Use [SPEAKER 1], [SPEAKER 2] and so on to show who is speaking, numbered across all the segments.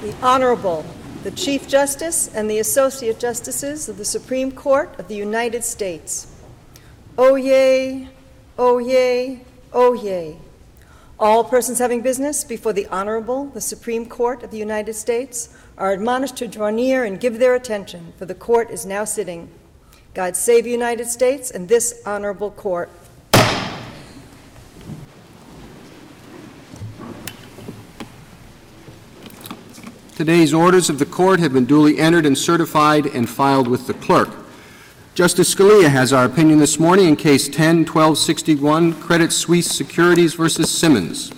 [SPEAKER 1] The Honorable, the Chief Justice and the Associate Justices of the Supreme Court of the United States. Oyez, oyez, oyez. All persons having business before the Honorable, the Supreme Court of the United States, are admonished to draw near and give their attention, for the Court is now sitting. God save the United States and this Honorable Court.
[SPEAKER 2] Today's orders of the Court have been duly entered and certified and filed with the Clerk. Justice Scalia has our opinion this morning in Case 10-1261, Credit Suisse Securities versus Simmons.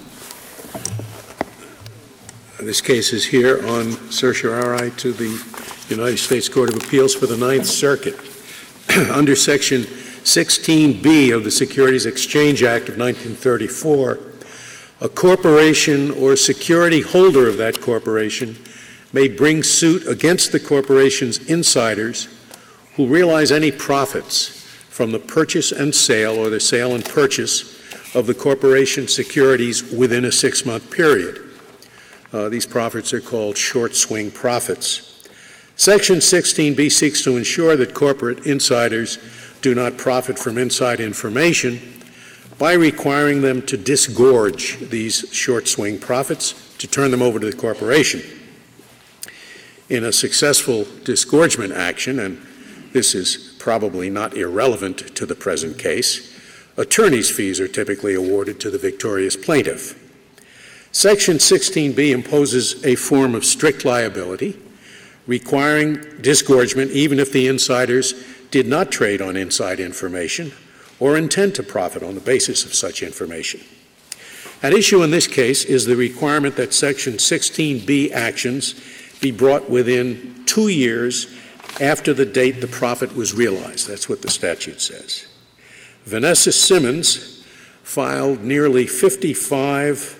[SPEAKER 3] This case is here on certiorari to the United States Court of Appeals for the Ninth Circuit. Under Section 16B of the Securities Exchange Act of 1934, a corporation or security holder of that corporation may bring suit against the corporation's insiders who realize any profits from the purchase and sale or the sale and purchase of the corporation's securities within a 6-month period. These profits are called short swing profits. Section 16B seeks to ensure that corporate insiders do not profit from inside information by requiring them to disgorge these short swing profits to turn them over to the corporation. In a successful disgorgement action, and this is probably not irrelevant to the present case, attorney's fees are typically awarded to the victorious plaintiff. Section 16B imposes a form of strict liability requiring disgorgement even if the insiders did not trade on inside information or intend to profit on the basis of such information. At issue in this case is the requirement that Section 16B actions be brought within 2 years after the date the profit was realized. That's what the statute says. Vanessa Simmons filed 55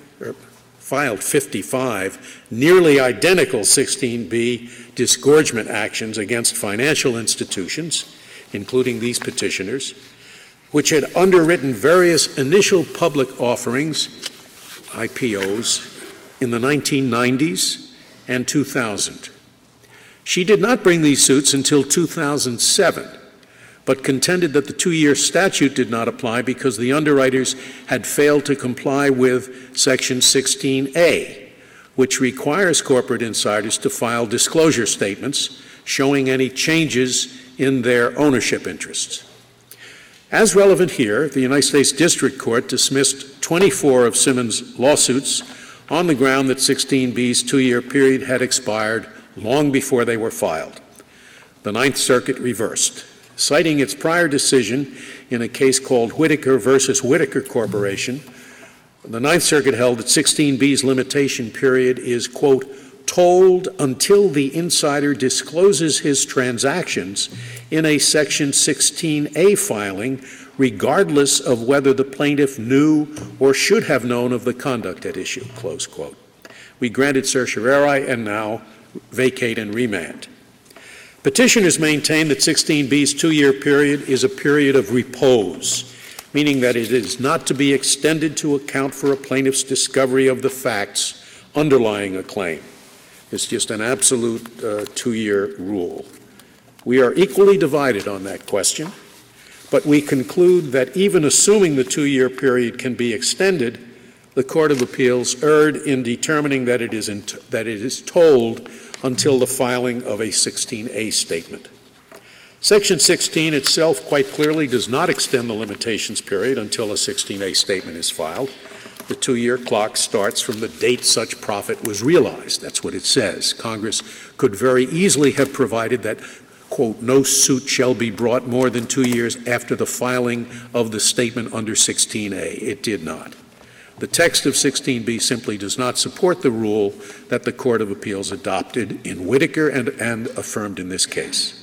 [SPEAKER 3] nearly identical 16B disgorgement actions against financial institutions, including these petitioners, which had underwritten various initial public offerings, IPOs, in the 1990s and 2000. She did not bring these suits until 2007, but contended that the 2-year statute did not apply because the underwriters had failed to comply with Section 16A, which requires corporate insiders to file disclosure statements showing any changes in their ownership interests. As relevant here, the United States District Court dismissed 24 of Simmons' lawsuits on the ground that 16B's 2-year period had expired long before they were filed. The Ninth Circuit reversed, citing its prior decision in a case called Whitaker versus Whitaker Corporation. The Ninth Circuit held that 16B's limitation period is, quote, tolled until the insider discloses his transactions in a Section 16A filing, regardless of whether the plaintiff knew or should have known of the conduct at issue, close quote. We granted certiorari and now vacate and remand. Petitioners maintain that 16B's 2-year period is a period of repose, meaning that it is not to be extended to account for a plaintiff's discovery of the facts underlying a claim. It's just an absolute 2-year rule. We are equally divided on that question, but we conclude that even assuming the 2-year period can be extended, the Court of Appeals erred in determining that it is tolled until the filing of a 16A statement. Section 16 itself quite clearly does not extend the limitations period until a 16A statement is filed. The 2-year clock starts from the date such profit was realized. That's what it says. Congress could very easily have provided that, quote, no suit shall be brought more than 2 years after the filing of the statement under 16A. It did not. The text of 16B simply does not support the rule that the Court of Appeals adopted in Whitaker and affirmed in this case.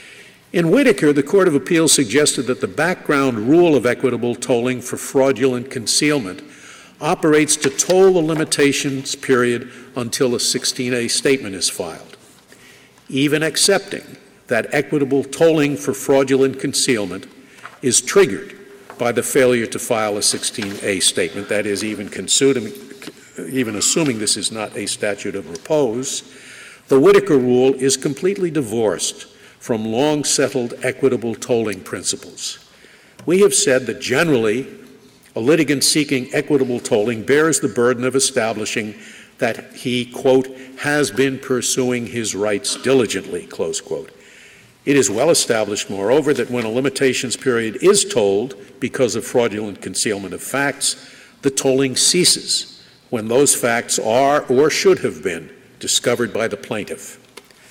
[SPEAKER 3] In Whitaker, the Court of Appeals suggested that the background rule of equitable tolling for fraudulent concealment operates to toll the limitations period until a 16A statement is filed. Even accepting that equitable tolling for fraudulent concealment is triggered by the failure to file a 16A statement, that is, even even assuming this is not a statute of repose, the Whitaker Rule is completely divorced from long-settled equitable tolling principles. We have said that generally a litigant seeking equitable tolling bears the burden of establishing that he, quote, has been pursuing his rights diligently, close quote. It is well established, moreover, that when a limitations period is tolled because of fraudulent concealment of facts, the tolling ceases when those facts are or should have been discovered by the plaintiff.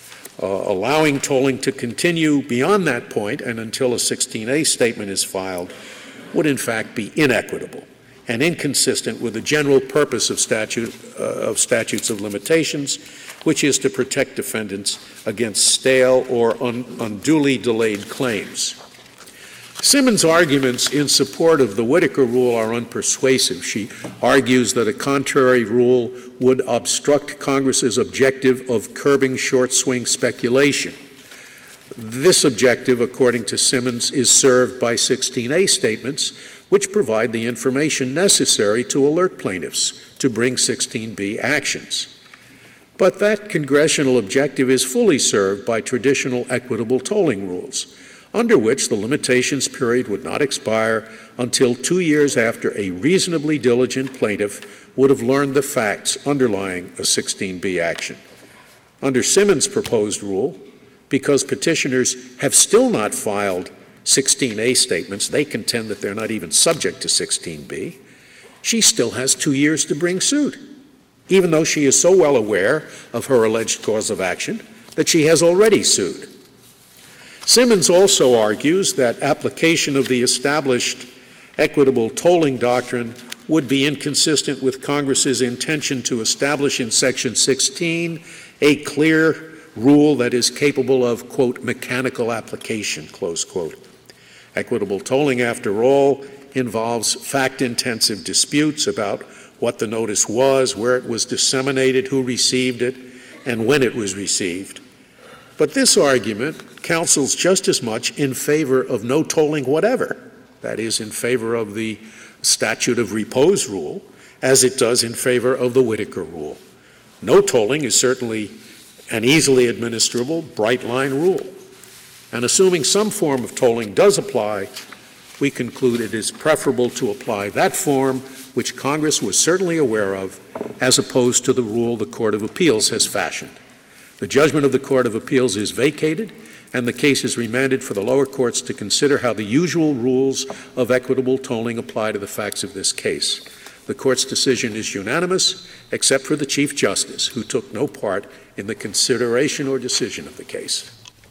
[SPEAKER 3] Allowing tolling to continue beyond that point and until a 16A statement is filed would in fact be inequitable and inconsistent with the general purpose of statutes of limitations, which is to protect defendants against stale or unduly delayed claims. Simmons' arguments in support of the Whitaker Rule are unpersuasive. She argues that a contrary rule would obstruct Congress's objective of curbing short-swing speculation. This objective, according to Simmons, is served by 16A statements, which provide the information necessary to alert plaintiffs to bring 16B actions. But that congressional objective is fully served by traditional equitable tolling rules, under which the limitations period would not expire until 2 years after a reasonably diligent plaintiff would have learned the facts underlying a 16B action. Under Simmons' proposed rule, because petitioners have still not filed 16A statements, they contend that they're not even subject to 16B, she still has 2 years to bring suit, even though she is so well aware of her alleged cause of action that she has already sued. Simmons also argues that application of the established equitable tolling doctrine would be inconsistent with Congress's intention to establish in Section 16 a clear rule that is capable of, quote, mechanical application, close quote. Equitable tolling, after all, involves fact-intensive disputes about what the notice was, where it was disseminated, who received it, and when it was received. But this argument counsels just as much in favor of no tolling whatever, that is, in favor of the statute of repose rule, as it does in favor of the Whitaker Rule. No tolling is certainly an easily administrable, bright-line rule. And assuming some form of tolling does apply, we conclude it is preferable to apply that form which Congress was certainly aware of, as opposed to the rule the Court of Appeals has fashioned. The judgment of the Court of Appeals is vacated, and the case is remanded for the lower courts to consider how the usual rules of equitable tolling apply to the facts of this case. The Court's decision is unanimous, except for the Chief Justice, who took no part in the consideration or decision of the case.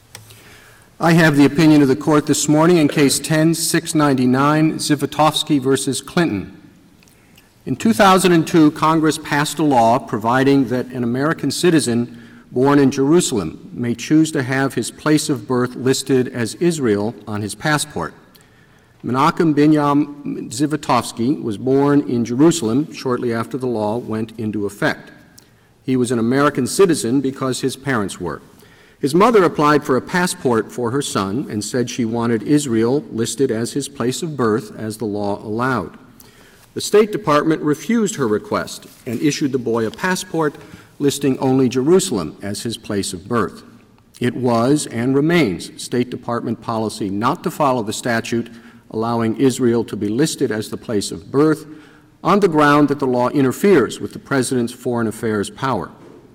[SPEAKER 2] I have the opinion of the Court this morning in Case 10-699, Zivotofsky v. Clinton. In 2002, Congress passed a law providing that an American citizen born in Jerusalem may choose to have his place of birth listed as Israel on his passport. Menachem Binyam Zivotofsky was born in Jerusalem shortly after the law went into effect. He was an American citizen because his parents were. His mother applied for a passport for her son and said she wanted Israel listed as his place of birth as the law allowed. The State Department refused her request and issued the boy a passport listing only Jerusalem as his place of birth. It was and remains State Department policy not to follow the statute allowing Israel to be listed as the place of birth on the ground that the law interferes with the President's foreign affairs power.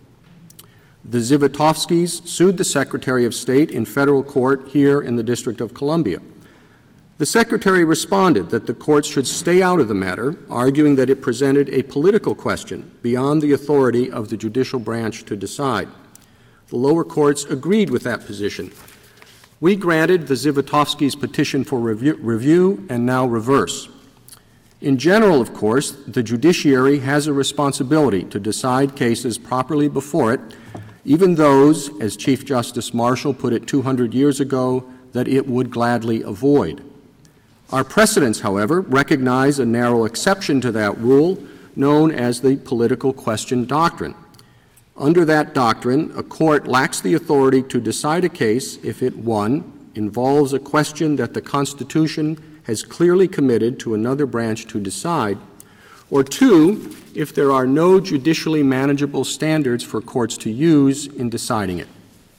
[SPEAKER 2] The Zivotofskys sued the Secretary of State in federal court here in the District of Columbia. The Secretary responded that the courts should stay out of the matter, arguing that it presented a political question beyond the authority of the judicial branch to decide. The lower courts agreed with that position. We granted the Zivotofskys' petition for review and now reverse. In general, of course, the judiciary has a responsibility to decide cases properly before it, even those, as Chief Justice Marshall put it 200 years ago, that it would gladly avoid. Our precedents, however, recognize a narrow exception to that rule known as the political question doctrine. Under that doctrine, a court lacks the authority to decide a case if it, 1, involves a question that the Constitution has clearly committed to another branch to decide, or 2, if there are no judicially manageable standards for courts to use in deciding it.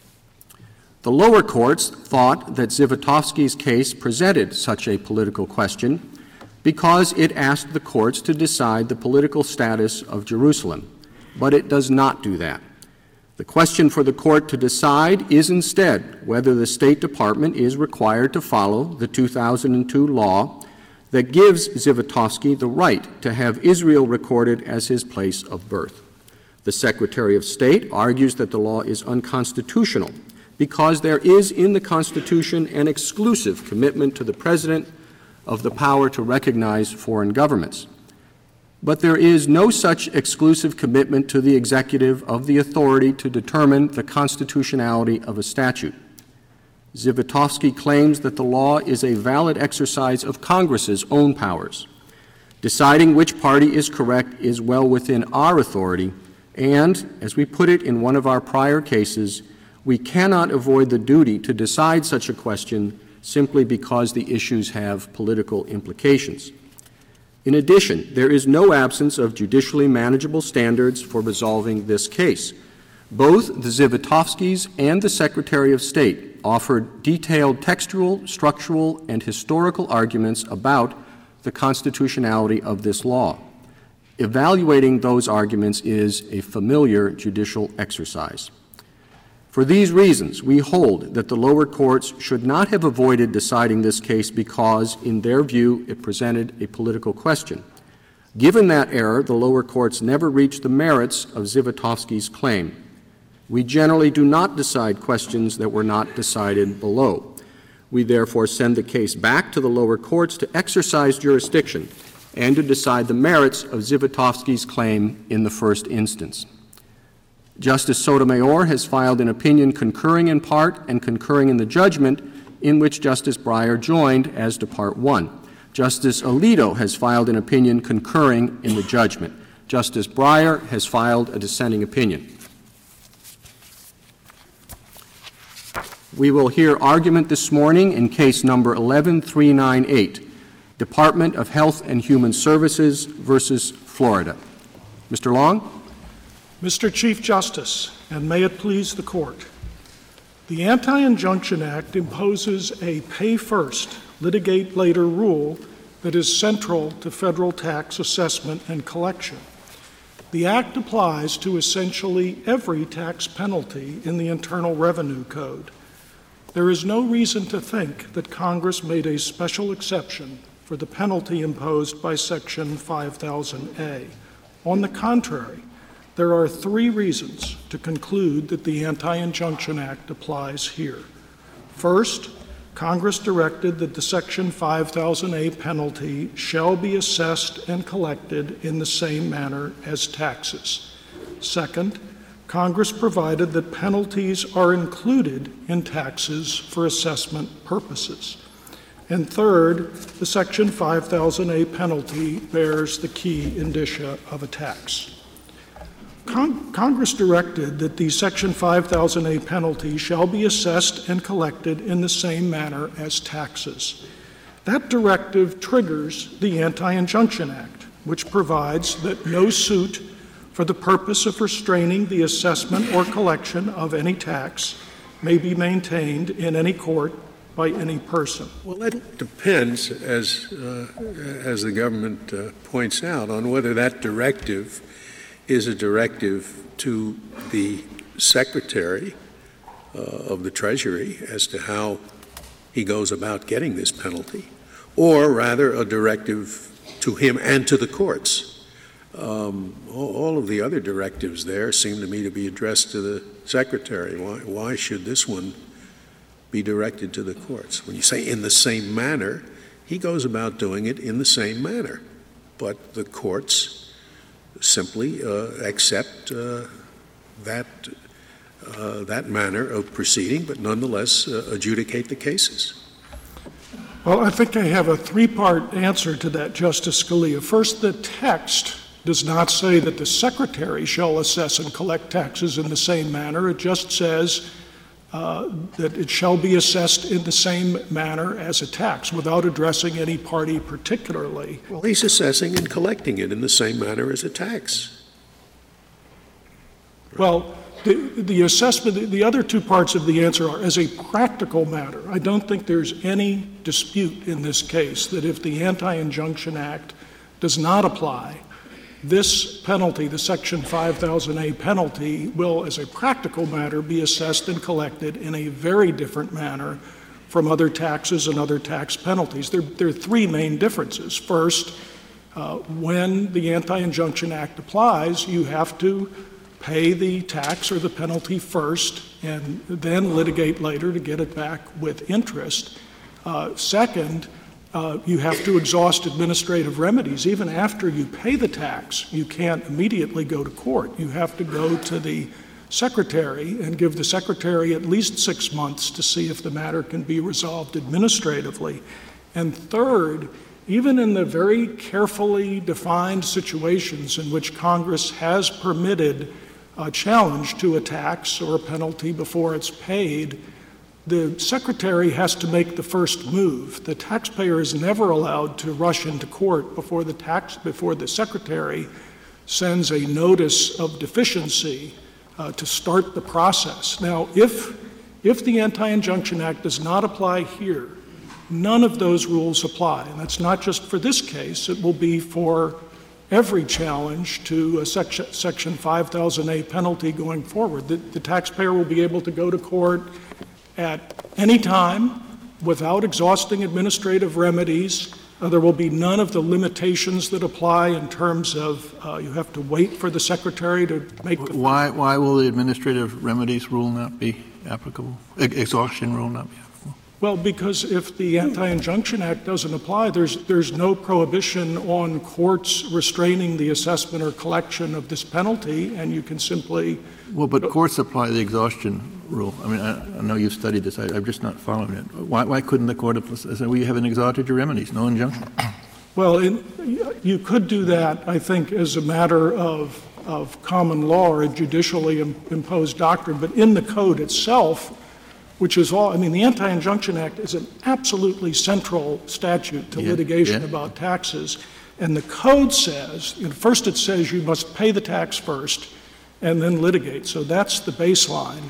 [SPEAKER 2] The lower courts thought that Zivotofsky's case presented such a political question because it asked the courts to decide the political status of Jerusalem, but it does not do that. The question for the court to decide is instead whether the State Department is required to follow the 2002 law that gives Zivotofsky the right to have Israel recorded as his place of birth. The Secretary of State argues that the law is unconstitutional because there is in the Constitution an exclusive commitment to the President of the power to recognize foreign governments. But there is no such exclusive commitment to the executive of the authority to determine the constitutionality of a statute. Zivotofsky claims that the law is a valid exercise of Congress's own powers. Deciding which party is correct is well within our authority, and, as we put it in one of our prior cases, we cannot avoid the duty to decide such a question simply because the issues have political implications. In addition, there is no absence of judicially manageable standards for resolving this case. Both the Zivotofskys and the Secretary of State offered detailed textual, structural, and historical arguments about the constitutionality of this law. Evaluating those arguments is a familiar judicial exercise. For these reasons, we hold that the lower courts should not have avoided deciding this case because, in their view, it presented a political question. Given that error, the lower courts never reached the merits of Zivotofsky's claim. We generally do not decide questions that were not decided below. We therefore send the case back to the lower courts to exercise jurisdiction and to decide the merits of Zivotofsky's claim in the first instance. Justice Sotomayor has filed an opinion concurring in part and concurring in the judgment in which Justice Breyer joined as to Part 1. Justice Alito has filed an opinion concurring in the judgment. Justice Breyer has filed a dissenting opinion. We will hear argument this morning in case number 11398, Department of Health and Human Services versus Florida. Mr. Long?
[SPEAKER 4] Mr. Chief Justice, and may it please the Court, the Anti-Injunction Act imposes a pay-first, litigate-later rule that is central to federal tax assessment and collection. The Act applies to essentially every tax penalty in the Internal Revenue Code. There is no reason to think that Congress made a special exception for the penalty imposed by Section 5000A. On the contrary, there are 3 reasons to conclude that the Anti-Injunction Act applies here. First, Congress directed that the Section 5000A penalty shall be assessed and collected in the same manner as taxes. Second, Congress provided that penalties are included in taxes for assessment purposes. And third, the Section 5000A penalty bears the key indicia of a tax. Congress directed that the Section 5000A penalty shall be assessed and collected in the same manner as taxes. That directive triggers the Anti-Injunction Act, which provides that no suit for the purpose of restraining the assessment or collection of any tax may be maintained in any court by any person.
[SPEAKER 3] Well, that depends, as the government points out, on whether that directive is a directive to the Secretary of the Treasury as to how he goes about getting this penalty, or rather a directive to him and to the courts. All of the other directives there seem to me to be addressed to the Secretary. Why should this one be directed to the courts? When you say in the same manner, he goes about doing it in the same manner, but the courts simply accept that manner of proceeding, but nonetheless adjudicate the cases.
[SPEAKER 4] Well, I think I have a 3-part answer to that, Justice Scalia. First, the text does not say that the Secretary shall assess and collect taxes in the same manner. It just says that it shall be assessed in the same manner as a tax without addressing any party particularly.
[SPEAKER 3] Well, he's assessing and collecting it in the same manner as a tax.
[SPEAKER 4] Well, the assessment, the other two parts of the answer are, as a practical matter, I don't think there's any dispute in this case that if the Anti-Injunction Act does not apply, this penalty, the Section 5000A penalty, will, as a practical matter, be assessed and collected in a very different manner from other taxes and other tax penalties. There are three main differences. First, when the Anti-Injunction Act applies, you have to pay the tax or the penalty first and then litigate later to get it back with interest. Second, you have to exhaust administrative remedies. Even after you pay the tax, you can't immediately go to court. You have to go to the secretary and give the secretary at least 6 months to see if the matter can be resolved administratively. And third, even in the very carefully defined situations in which Congress has permitted a challenge to a tax or a penalty before it's paid, the secretary has to make the first move. The taxpayer is never allowed to rush into court before the secretary sends a notice of deficiency to start the process. Now, if the Anti-Injunction Act does not apply here, none of those rules apply. And that's not just for this case. It will be for every challenge to a Section 5000A penalty going forward. The taxpayer will be able to go to court at any time without exhausting administrative remedies. There will be none of the limitations that apply in terms of you have to wait for the secretary to make the...
[SPEAKER 5] Why will the administrative remedies rule not be applicable? Exhaustion rule not be applicable?
[SPEAKER 4] Well, because if the Anti-Injunction Act doesn't apply, there's no prohibition on courts restraining the assessment or collection of this penalty, and you can simply...
[SPEAKER 5] Well, but courts apply the exhaustion rule. I mean, I know you've studied this. I'm just not following it. Why couldn't the court have said, well, you haven't exhausted your remedies, no injunction?
[SPEAKER 4] Well, you could do that, I think, as a matter of common law or a judicially imposed doctrine, but in the code itself, which is all, I mean, the Anti-Injunction Act is an absolutely central statute to litigation about taxes. And the code says, first it says you must pay the tax first and then litigate. So that's the baseline.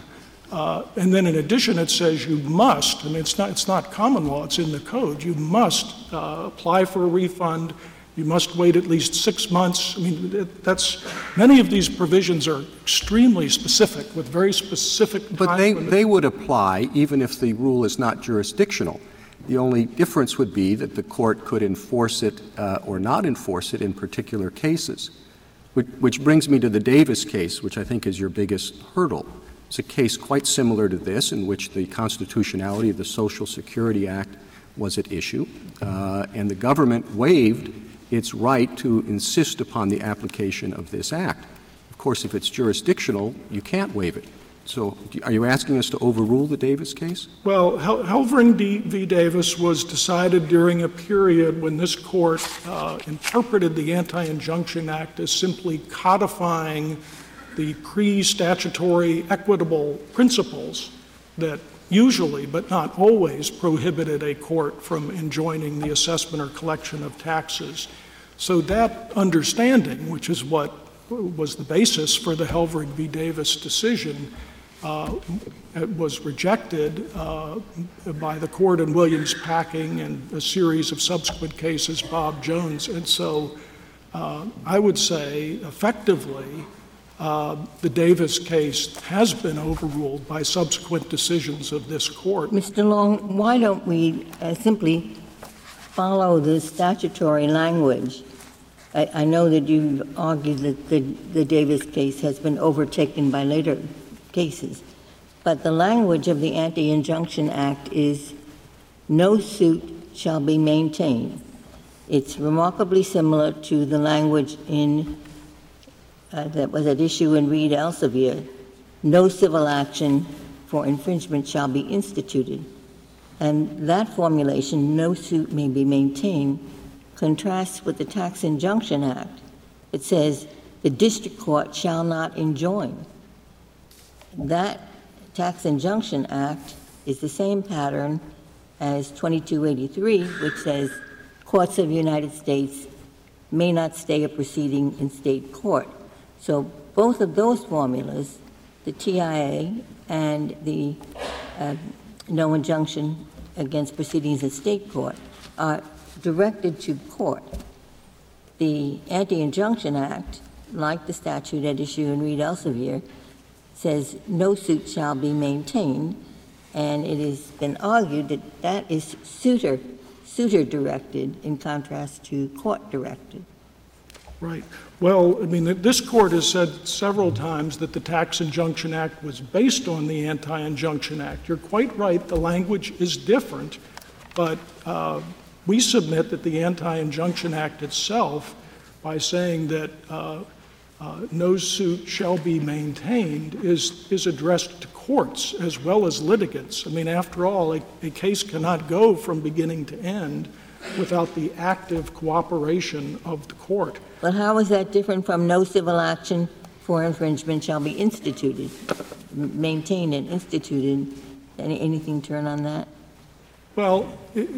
[SPEAKER 4] And then in addition, it says you must, I mean, it's not common law, it's in the code. You must apply for a refund. You must wait at least 6 months. I mean, many of these provisions are extremely specific with very specific time
[SPEAKER 2] But they would apply even if the rule is not jurisdictional. The only difference would be that the court could enforce it or not enforce it in particular cases, which brings me to the Davis case, which I think is your biggest hurdle. It's a case quite similar to this in which the constitutionality of the Social Security Act was at issue, and the government waived its right to insist upon the application of this act. Of course, if it's jurisdictional, you can't waive it. So are you asking us to overrule the Davis case?
[SPEAKER 4] Well, Helvering v. Davis was decided during a period when this court interpreted the Anti-Injunction Act as simply codifying the pre-statutory equitable principles that usually, but not always, prohibited a court from enjoining the assessment or collection of taxes. So that understanding, which is what was the basis for the Helvering v. Davis decision, was rejected by the court in Williams Packing and a series of subsequent cases, Bob Jones. And so I would say effectively the Davis case has been overruled by subsequent decisions of this court.
[SPEAKER 6] Mr. Long, why don't we simply follow the statutory language? I know that you've argued that the Davis case has been overtaken by later cases, but the language of the Anti-Injunction Act is no suit shall be maintained. It's remarkably similar to the language in that was at issue in Reed Elsevier. No civil action for infringement shall be instituted. And that formulation, no suit may be maintained, contrasts with the Tax Injunction Act. It says the district court shall not enjoin. That Tax Injunction Act is the same pattern as 2283, which says courts of the United States may not stay a proceeding in state court. So both of those formulas, the TIA and the no injunction against proceedings in state court, are directed to court. The Anti-Injunction Act, like the statute at issue in Reed Elsevier, says no suit shall be maintained, and it has been argued that that is suitor-directed in contrast to court-directed.
[SPEAKER 4] Right. Well, I mean, this Court has said several times that the Tax Injunction Act was based on the Anti-Injunction Act. You're quite right, the language is different, but we submit that the Anti-Injunction Act itself, by saying that no suit shall be maintained, is addressed to courts as well as litigants. I mean, after all, a case cannot go from beginning to end without the active cooperation of the court.
[SPEAKER 6] But how is that different from no civil action for infringement shall be instituted, maintained and instituted? Anything turn on that?
[SPEAKER 4] Well,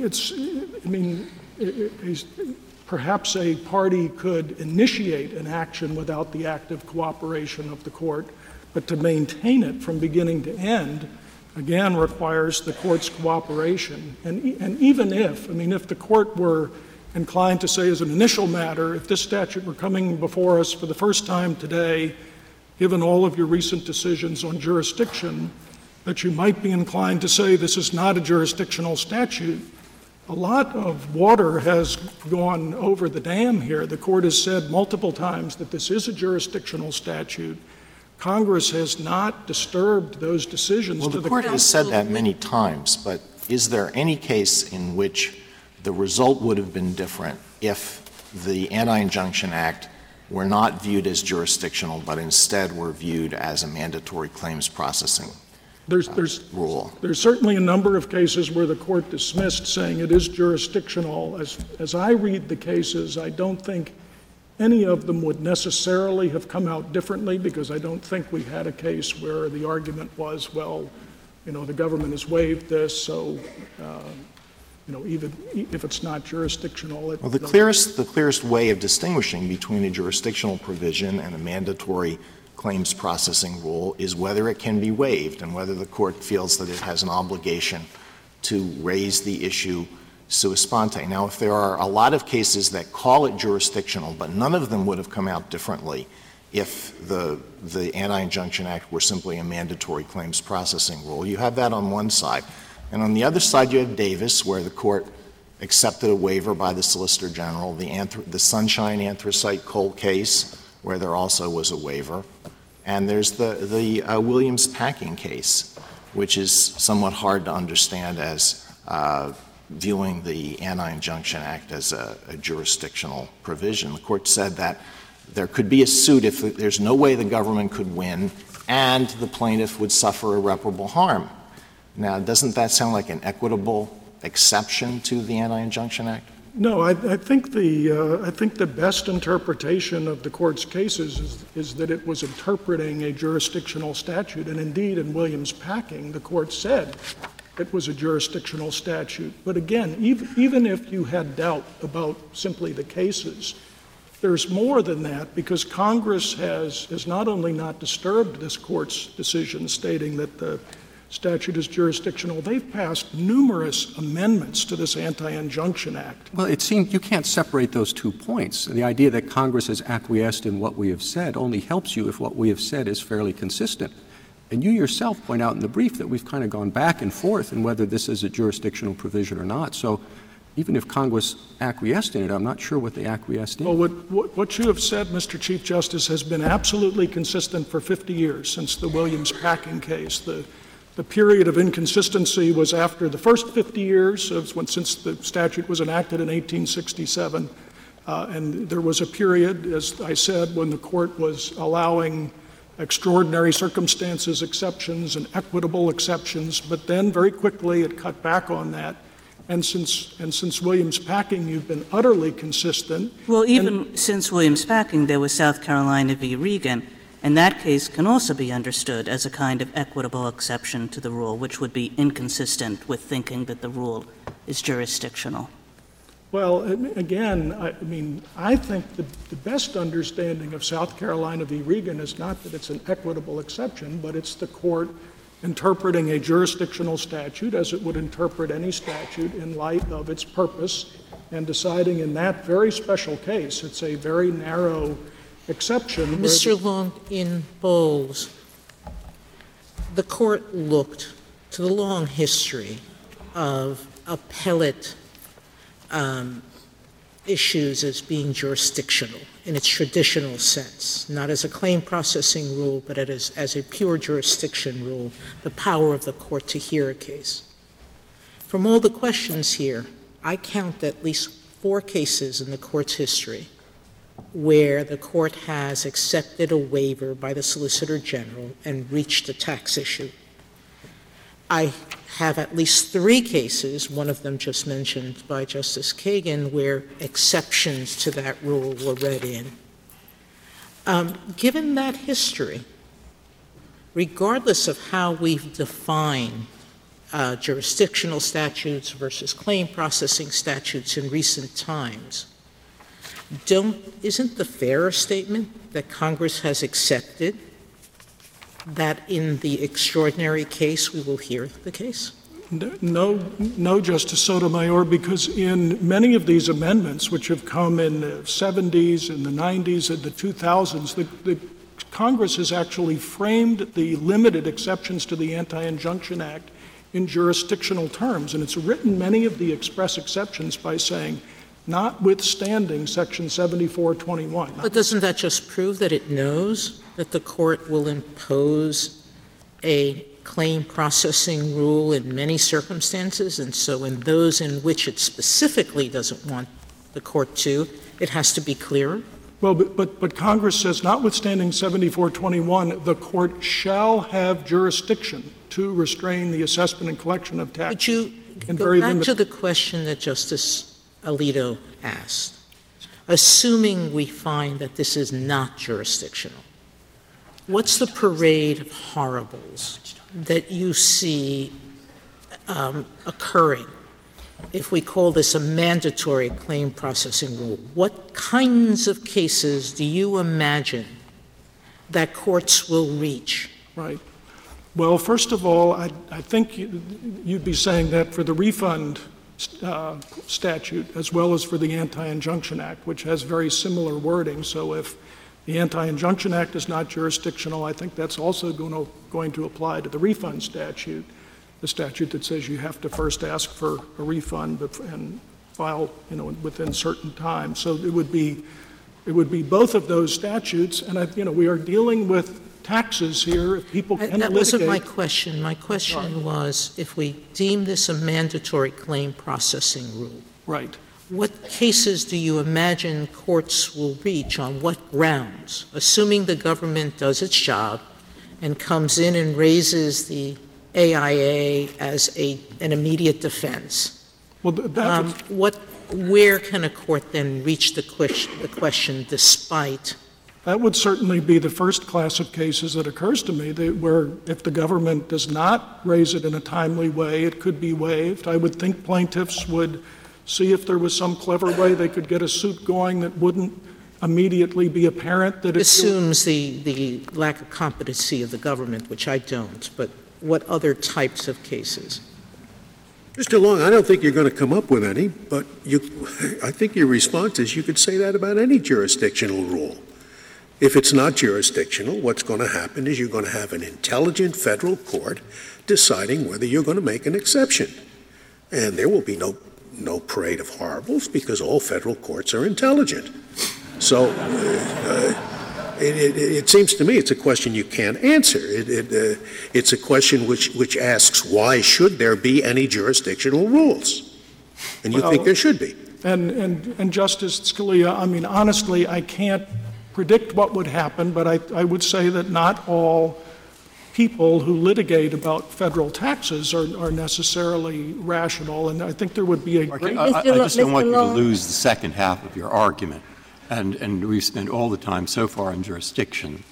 [SPEAKER 4] perhaps a party could initiate an action without the active cooperation of the court, but to maintain it from beginning to end, again, requires the court's cooperation. And even if the court were inclined to say as an initial matter, if this statute were coming before us for the first time today, given all of your recent decisions on jurisdiction, that you might be inclined to say this is not a jurisdictional statute, a lot of water has gone over the dam here. The court has said multiple times that this is a jurisdictional statute. Congress has not disturbed those decisions.
[SPEAKER 7] Well, the court has said that many times, but is there any case in which the result would have been different if the Anti-Injunction Act were not viewed as jurisdictional, but instead were viewed as a mandatory claims processing rule?
[SPEAKER 4] There's certainly a number of cases where the court dismissed, saying it is jurisdictional. As I read the cases, I don't think any of them would necessarily have come out differently, because I don't think we had a case where the argument was, well, the government has waived this, so even if it's not jurisdictional.
[SPEAKER 7] Well, the clearest way of distinguishing between a jurisdictional provision and a mandatory claims processing rule is whether it can be waived and whether the court feels that it has an obligation to raise the issue sua sponte. Now, if there are a lot of cases that call it jurisdictional, but none of them would have come out differently if the Anti-Injunction Act were simply a mandatory claims processing rule, you have that on one side. And on the other side, you have Davis, where the court accepted a waiver by the Solicitor General, the Sunshine Anthracite coal case, where there also was a waiver. And there's the Williams Packing case, which is somewhat hard to understand as viewing the Anti-Injunction Act as a jurisdictional provision. The court said that there could be a suit if there's no way the government could win and the plaintiff would suffer irreparable harm. Now, doesn't that sound like an equitable exception to the Anti-Injunction Act?
[SPEAKER 4] No, I think the best interpretation of the court's cases is that it was interpreting a jurisdictional statute, and indeed in Williams Packing, the court said it was a jurisdictional statute. But again, even if you had doubt about simply the cases, there's more than that, because Congress has not only not disturbed this court's decision stating that the statute is jurisdictional, they've passed numerous amendments to this Anti-Injunction Act.
[SPEAKER 2] Well, it seems you can't separate those 2 points. The idea that Congress has acquiesced in what we have said only helps you if what we have said is fairly consistent. And you yourself point out in the brief that we've kind of gone back and forth in whether this is a jurisdictional provision or not. So even if Congress acquiesced in it, I'm not sure what they acquiesced in.
[SPEAKER 4] Well, what you have said, Mr. Chief Justice, has been absolutely consistent for 50 years since the Williams Packing case. The period of inconsistency was after the first 50 years, since the statute was enacted in 1867. And there was a period, as I said, when the court was allowing extraordinary circumstances exceptions and equitable exceptions, but then very quickly it cut back on that. And since Williams Packing, you've been utterly consistent.
[SPEAKER 8] Well, even since Williams Packing, there was South Carolina v. Regan, And that case can also be understood as a kind of equitable exception to the rule, which would be inconsistent with thinking that the rule is jurisdictional.
[SPEAKER 4] Well, again, I think the best understanding of South Carolina v. Regan is not that it's an equitable exception, but it's the court interpreting a jurisdictional statute as it would interpret any statute in light of its purpose and deciding in that very special case, it's a very narrow exception.
[SPEAKER 9] Mr. Long, in Bowles, the court looked to the long history of appellate issues as being jurisdictional in its traditional sense, not as a claim processing rule, but as a pure jurisdiction rule, the power of the court to hear a case. From all the questions here, I count at least 4 cases in the court's history where the court has accepted a waiver by the Solicitor General and reached a tax issue. I have at least 3 cases, one of them just mentioned by Justice Kagan, where exceptions to that rule were read in. Given that history, regardless of how we've defined jurisdictional statutes versus claim processing statutes in recent times, isn't the fairer statement that Congress has accepted that in the extraordinary case we will hear the case?
[SPEAKER 4] No, Justice Sotomayor, because in many of these amendments, which have come in the 70s, in the 90s, and the 2000s, the Congress has actually framed the limited exceptions to the Anti-Injunction Act in jurisdictional terms, and it's written many of the express exceptions by saying, notwithstanding Section 7421.
[SPEAKER 9] But doesn't that just prove that it knows that the court will impose a claim processing rule in many circumstances, and so in those in which it specifically doesn't want the court to, it has to be clearer?
[SPEAKER 4] Well, but Congress says, notwithstanding 7421, the court shall have jurisdiction to restrain the assessment and collection of taxes.
[SPEAKER 9] Could you go back to the question that Justice Alito asked? Assuming we find that this is not jurisdictional, what's the parade of horribles that you see occurring if we call this a mandatory claim processing rule? What kinds of cases do you imagine that courts will reach?
[SPEAKER 4] Right. Well, first of all, I think you'd be saying that for the refund statute as well as for the Anti-Injunction Act, which has very similar wording. So if the Anti-Injunction Act is not jurisdictional, I think that's also going to apply to the refund statute, the statute that says you have to first ask for a refund and file, within certain time. So it would be both of those statutes, and we are dealing with taxes here. If people can
[SPEAKER 9] that
[SPEAKER 4] litigate.
[SPEAKER 9] wasn't my question. My question was, if we deem this a mandatory claim processing rule,
[SPEAKER 4] right?
[SPEAKER 9] What cases do you imagine courts will reach on what grounds, assuming the government does its job and comes in and raises the AIA as an immediate defense?
[SPEAKER 4] Well,
[SPEAKER 9] where can a court then reach the question despite?
[SPEAKER 4] That would certainly be the first class of cases that occurs to me, where if the government does not raise it in a timely way, it could be waived. I would think plaintiffs would see if there was some clever way they could get a suit going that wouldn't immediately be apparent that it
[SPEAKER 9] assumes the lack of competency of the government, which I don't, but what other types of cases?
[SPEAKER 3] Mr. Long, I don't think you're going to come up with any, but I think your response is you could say that about any jurisdictional rule. If it's not jurisdictional, what's going to happen is you're going to have an intelligent federal court deciding whether you're going to make an exception. And there will be no parade of horribles because all federal courts are intelligent. So it seems to me it's a question you can't answer. It's a question which asks, why should there be any jurisdictional rules? And you think there should be.
[SPEAKER 4] And Justice Scalia, honestly, I can't predict what would happen, but I would say that not all people who litigate about federal taxes are necessarily rational, and I think there would be a great...
[SPEAKER 10] I just don't want you to lose the second half of your argument, and we've spent all the time so far on jurisdiction,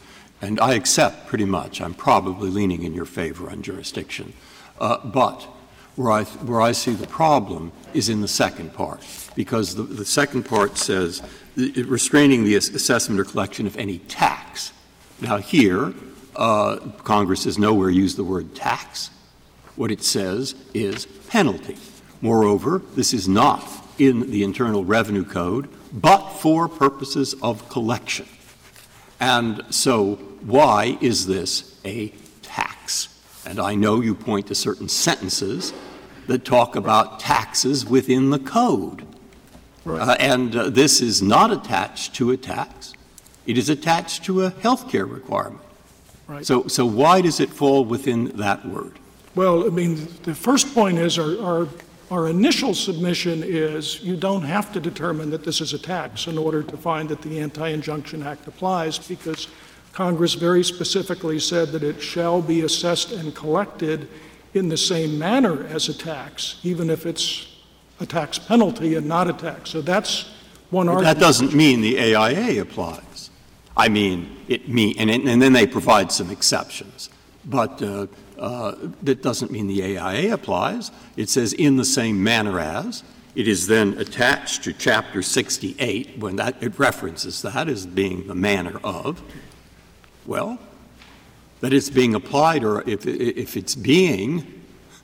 [SPEAKER 10] and I accept pretty much, I'm probably leaning in your favor on jurisdiction, but where I see the problem is in the second part, because the second part says restraining the assessment or collection of any tax. Now here, Congress has nowhere used the word tax. What it says is penalty. Moreover, this is not in the Internal Revenue Code, but for purposes of collection. And so why is this a tax? And I know you point to certain sentences that talk about taxes within the code.
[SPEAKER 4] Right.
[SPEAKER 10] And this is not attached to a tax. It is attached to a health care requirement.
[SPEAKER 4] Right.
[SPEAKER 10] So why does it fall within that word?
[SPEAKER 4] Well, I mean, the first point is our initial submission is you don't have to determine that this is a tax in order to find that the Anti-Injunction Act applies, because Congress very specifically said that it shall be assessed and collected in the same manner as a tax, even if it's a tax penalty and not a tax. So that's one argument.
[SPEAKER 10] That doesn't mean the AIA applies. I mean, and then they provide some exceptions. But that doesn't mean the AIA applies. It says in the same manner as. It is then attached to Chapter 68 when it references that as being the manner of. Well, that it's being applied, or if it's being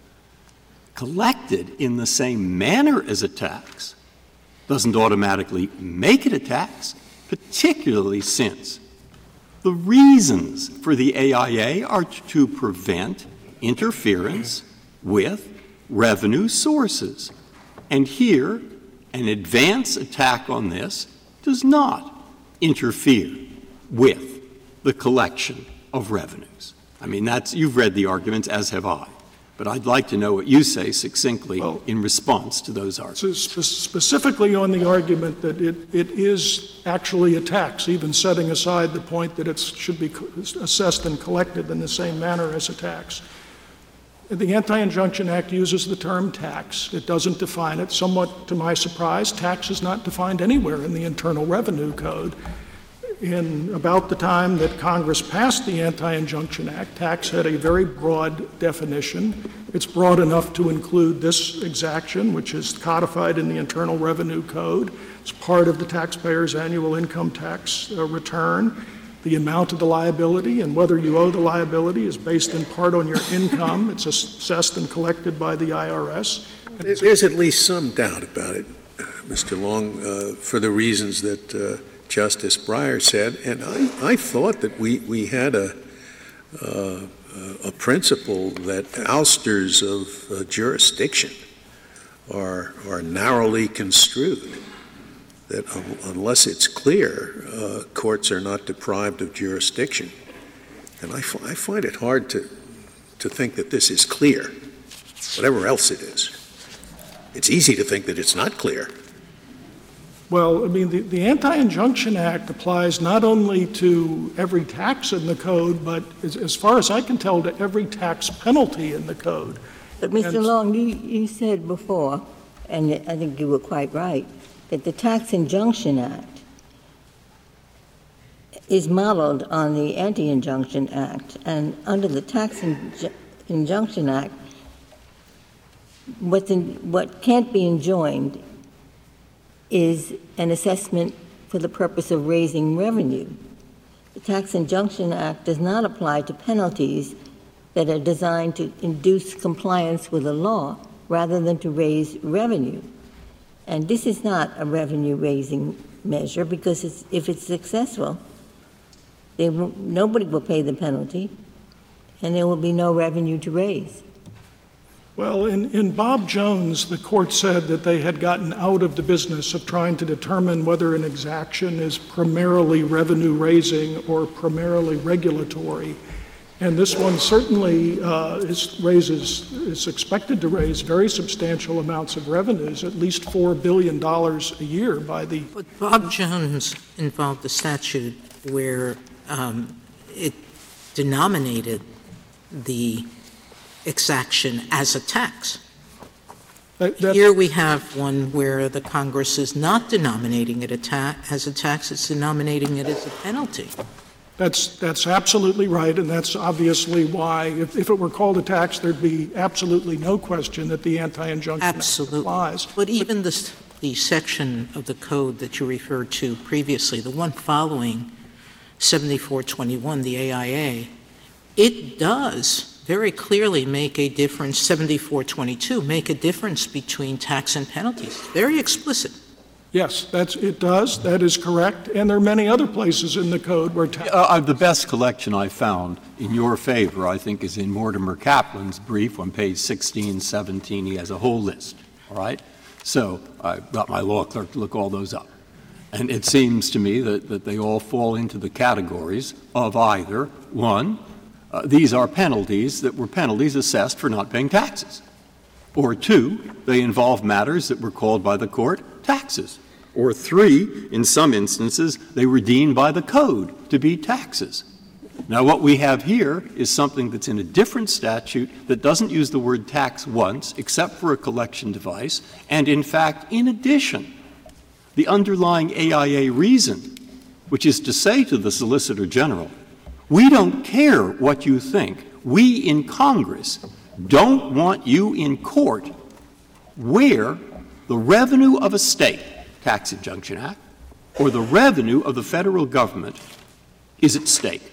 [SPEAKER 10] collected in the same manner as a tax, doesn't automatically make it a tax, particularly since the reasons for the AIA are to prevent interference with revenue sources. And here, an advance attack on this does not interfere with the collection of revenues. I mean, you've read the arguments, as have I. But I'd like to know what you say succinctly in response to those arguments.
[SPEAKER 4] So specifically on the argument that it is actually a tax, even setting aside the point that it should be assessed and collected in the same manner as a tax. The Anti-Injunction Act uses the term tax. It doesn't define it. Somewhat to my surprise, tax is not defined anywhere in the Internal Revenue Code. In about the time that Congress passed the Anti-Injunction Act, tax had a very broad definition. It's broad enough to include this exaction, which is codified in the Internal Revenue Code. It's part of the taxpayer's annual income tax return. The amount of the liability and whether you owe the liability is based in part on your income. It's assessed and collected by the IRS.
[SPEAKER 3] There's at least some doubt about it, Mr. Long, for the reasons that Justice Breyer said, and I thought that we had a principle that ousters of jurisdiction are narrowly construed, that unless it's clear, courts are not deprived of jurisdiction. And I find it hard to think that this is clear, whatever else it is. It's easy to think that it's not clear.
[SPEAKER 4] Well, I mean, the Anti-Injunction Act applies not only to every tax in the code, but as far as I can tell, to every tax penalty in the code.
[SPEAKER 6] But, Mr. Long, you said before, and I think you were quite right, that the Tax Injunction Act is modeled on the Anti-Injunction Act. And under the Tax Injunction Act, what can't be enjoined is an assessment for the purpose of raising revenue. The Tax Injunction Act does not apply to penalties that are designed to induce compliance with the law rather than to raise revenue. And this is not a revenue-raising measure because if it's successful, nobody will pay the penalty and there will be no revenue to raise.
[SPEAKER 4] Well, in Bob Jones, the court said that they had gotten out of the business of trying to determine whether an exaction is primarily revenue-raising or primarily regulatory. And this one certainly is expected to raise very substantial amounts of revenues, at least $4 billion a year by the...
[SPEAKER 9] But Bob Jones involved a statute where it denominated the exaction as a tax. Here we have one where the Congress is not denominating it as a tax, it's denominating it as a penalty.
[SPEAKER 4] That's absolutely right, and that's obviously why, if it were called a tax, there'd be absolutely no question that the Anti-Injunction Act applies.
[SPEAKER 9] But even the section of the code that you referred to previously, the one following 7421, the AIA, it does very clearly make a difference, 7422, make a difference between tax and penalties. Very explicit.
[SPEAKER 4] Yes, it does. That is correct. And there are many other places in the code where
[SPEAKER 10] the best collection I found in your favor, I think, is in Mortimer Kaplan's brief on page 16, 17. He has a whole list, all right? So I got my law clerk to look all those up. And it seems to me that they all fall into the categories of either, one, these are penalties that were penalties assessed for not paying taxes, or two, they involve matters that were called by the court taxes, or three, in some instances, they were deemed by the code to be taxes. Now, what we have here is something that's in a different statute that doesn't use the word tax once, except for a collection device, and in fact, in addition, the underlying AIA reason, which is to say to the Solicitor General, we don't care what you think. We in Congress don't want you in court where the revenue of a state, Tax Injunction Act, or the revenue of the federal government is at stake.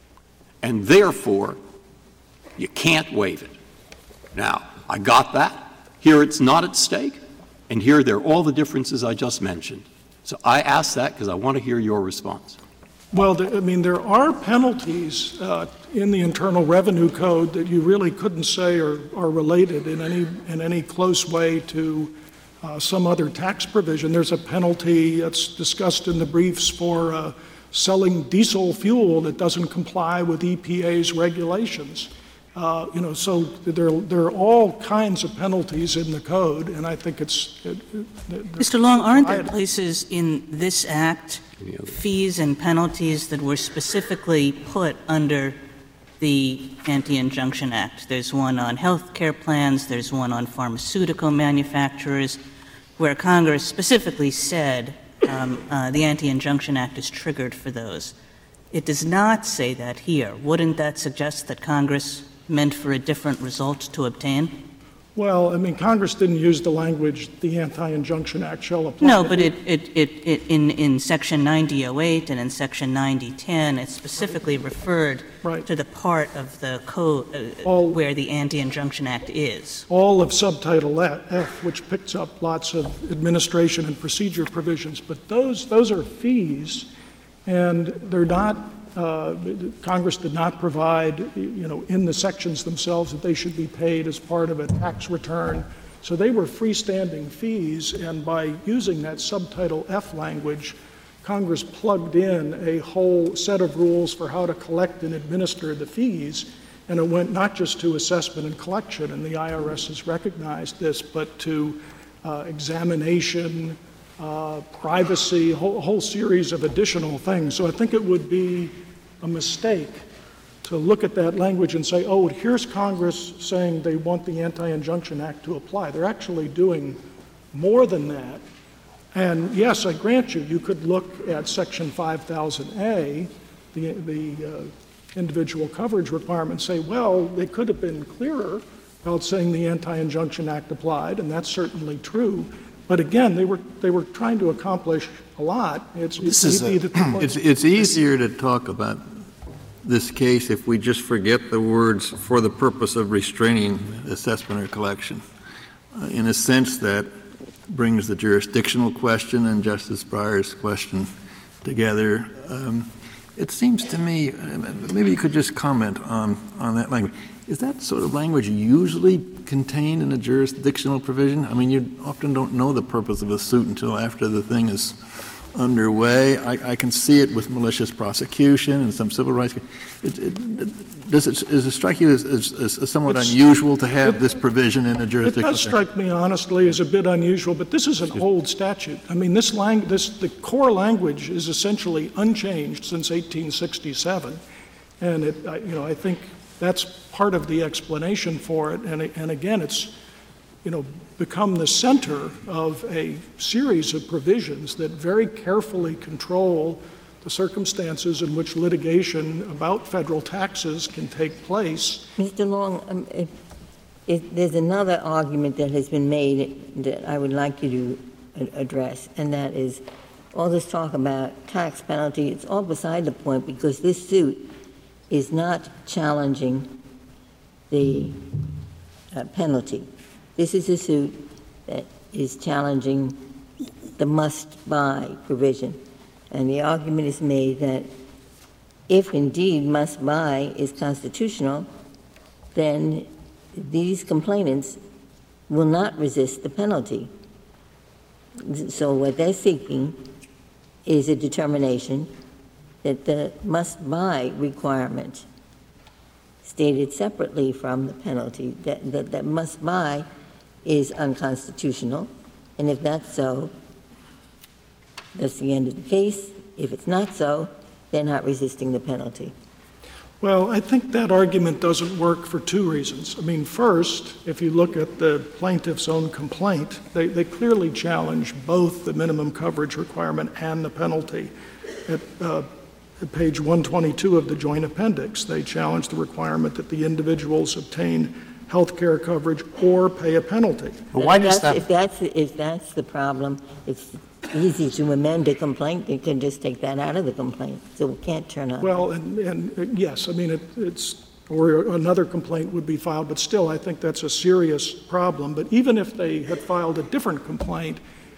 [SPEAKER 10] And therefore, you can't waive it. Now, I got that. Here it's not at stake. And here there are all the differences I just mentioned. So I ask that because I want to hear your response.
[SPEAKER 4] Well, there are penalties in the Internal Revenue Code that you really couldn't say are related in any close way to some other tax provision. There's a penalty that's discussed in the briefs for selling diesel fuel that doesn't comply with EPA's regulations. So there are all kinds of penalties in the code, and I think
[SPEAKER 8] Mr. Long, aren't there places in this Act, fees and penalties that were specifically put under the Anti-Injunction Act? There's one on health care plans, there's one on pharmaceutical manufacturers, where Congress specifically said the Anti-Injunction Act is triggered for those. It does not say that here. Wouldn't that suggest that Congress meant for a different result to obtain?
[SPEAKER 4] Well, Congress didn't use the language, the Anti-Injunction Act shall apply.
[SPEAKER 8] No, but in Section 9008 and in Section 9010, it specifically referred to the part of the code where the Anti-Injunction Act is.
[SPEAKER 4] All of Subtitle F, which picks up lots of administration and procedure provisions, but those are fees, and they're not Congress did not provide, in the sections themselves that they should be paid as part of a tax return. So they were freestanding fees, and by using that Subtitle F language, Congress plugged in a whole set of rules for how to collect and administer the fees, and it went not just to assessment and collection, and the IRS has recognized this, but to examination, privacy, a whole series of additional things. So I think it would be a mistake to look at that language and say, oh, here's Congress saying they want the Anti-Injunction Act to apply. They're actually doing more than that. And yes, I grant you could look at Section 5000A, the individual coverage requirement, and say, well, they could have been clearer about saying the Anti-Injunction Act applied, and that's certainly true. But again, they were trying to accomplish a lot. It's
[SPEAKER 5] easier to talk about this case if we just forget the words "for the purpose of restraining assessment or collection." In a sense, that brings the jurisdictional question and Justice Breyer's question together. It seems to me, maybe you could just comment on that language. Is that sort of language usually contained in a jurisdictional provision? You often don't know the purpose of a suit until after the thing is underway. I can see it with malicious prosecution and some civil rights. Does it strike you as somewhat unusual to have this provision in a jurisdictional?
[SPEAKER 4] It does strike me, honestly, as a bit unusual, but this is an old statute. The core language is essentially unchanged since 1867, and I think that's part of the explanation for it. And again, it's become the center of a series of provisions that very carefully control the circumstances in which litigation about federal taxes can take place.
[SPEAKER 6] Mr. Long, there's another argument that has been made that I would like you to address, and that is all this talk about tax penalty. It's all beside the point because this suit is not challenging the penalty. This is a suit that is challenging the must-buy provision. And the argument is made that if indeed must-buy is constitutional, then these complainants will not resist the penalty. So what they're seeking is a determination that the must-buy requirement, stated separately from the penalty, that must-buy is unconstitutional. And if that's so, that's the end of the case. If it's not so, they're not resisting the penalty.
[SPEAKER 4] Well, I think that argument doesn't work for two reasons. I mean, first, if you look at the plaintiff's own complaint, they clearly challenge both the minimum coverage requirement and the penalty. At page 122 of the joint appendix, they challenge the requirement that the individuals obtain health care coverage or pay a penalty.
[SPEAKER 7] But why does that?
[SPEAKER 6] If that's the problem, it's easy to amend a complaint. You can just take that out of the complaint, so it can't turn on.
[SPEAKER 4] Well, and yes, I mean, it's or another complaint would be filed, but still, I think that's a serious problem. But even if they had filed a different complaint,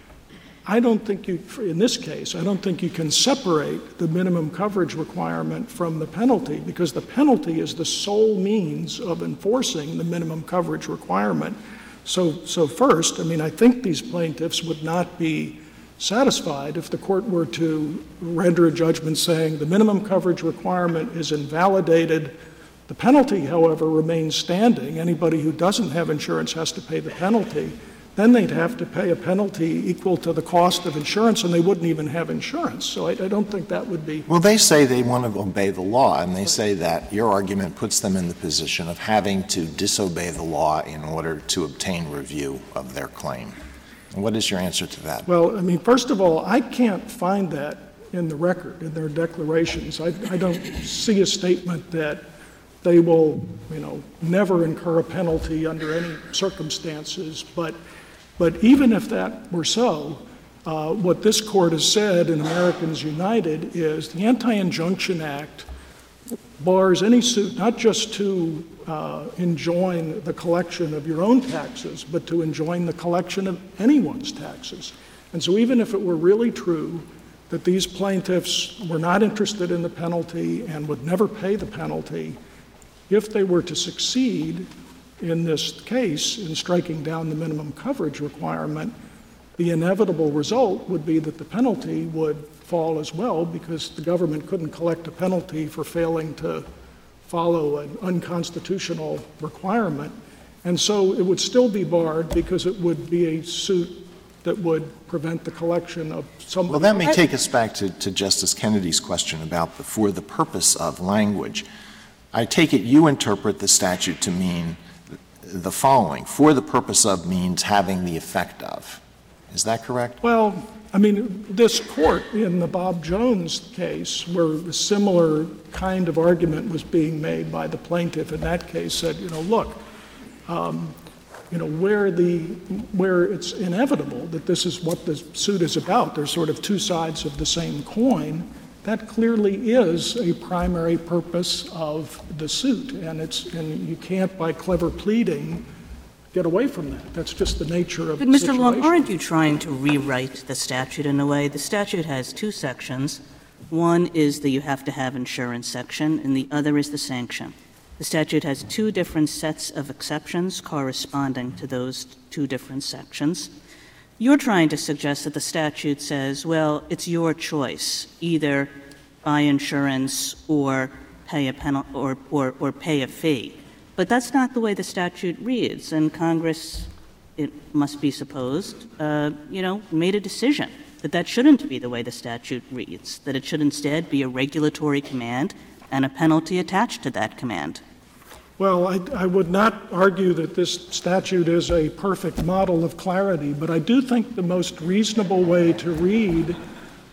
[SPEAKER 4] I don't think in this case, I don't think you can separate the minimum coverage requirement from the penalty, because the penalty is the sole means of enforcing the minimum coverage requirement. So first, I mean, I think these plaintiffs would not be satisfied if the court were to render a judgment saying the minimum coverage requirement is invalidated. The penalty, however, remains standing. Anybody who doesn't have insurance has to pay the penalty. Then they'd have to pay a penalty equal to the cost of insurance, and they wouldn't even have insurance. So I don't think that would be.
[SPEAKER 7] Well, they say they want to obey the law, and they say that your argument puts them in the position of having to disobey the law in order to obtain review of their claim. And what is your answer to that?
[SPEAKER 4] Well, I mean, first of all, I can't find that in the record, in their declarations. I don't see a statement that they will, never incur a penalty under any circumstances. But even if that were so, what this court has said in Americans United is the Anti-Injunction Act bars any suit not just to enjoin the collection of your own taxes, but to enjoin the collection of anyone's taxes. And so even if it were really true that these plaintiffs were not interested in the penalty and would never pay the penalty, if they were to succeed in this case in striking down the minimum coverage requirement, the inevitable result would be that the penalty would fall as well, because the government couldn't collect a penalty for failing to follow an unconstitutional requirement. And so it would still be barred because it would be a suit that would prevent the collection of some.
[SPEAKER 7] Well, that may take us back to Justice Kennedy's question about the for the purpose of language. I take it you interpret the statute to mean the following: for the purpose of means having the effect of. Is that correct?
[SPEAKER 4] Well, I mean, this court in the Bob Jones case, where a similar kind of argument was being made by the plaintiff in that case, said, look, where it's inevitable that this is what the suit is about, there's sort of two sides of the same coin, that clearly is a primary purpose of the suit. And you can't, by clever pleading, get away from that. That's just the nature of the situation.
[SPEAKER 8] But, Mr. Long, aren't you trying to rewrite the statute in a way? The statute has two sections. One is the you have to have insurance section, and the other is the sanction. The statute has two different sets of exceptions corresponding to those two different sections. You're trying to suggest that the statute says, well, it's your choice, either buy insurance or pay a penalty or pay a fee. But that's not the way the statute reads, and Congress, it must be supposed, made a decision that shouldn't be the way the statute reads, that it should instead be a regulatory command and a penalty attached to that command.
[SPEAKER 4] Well, I would not argue that this statute is a perfect model of clarity, but I do think the most reasonable way to read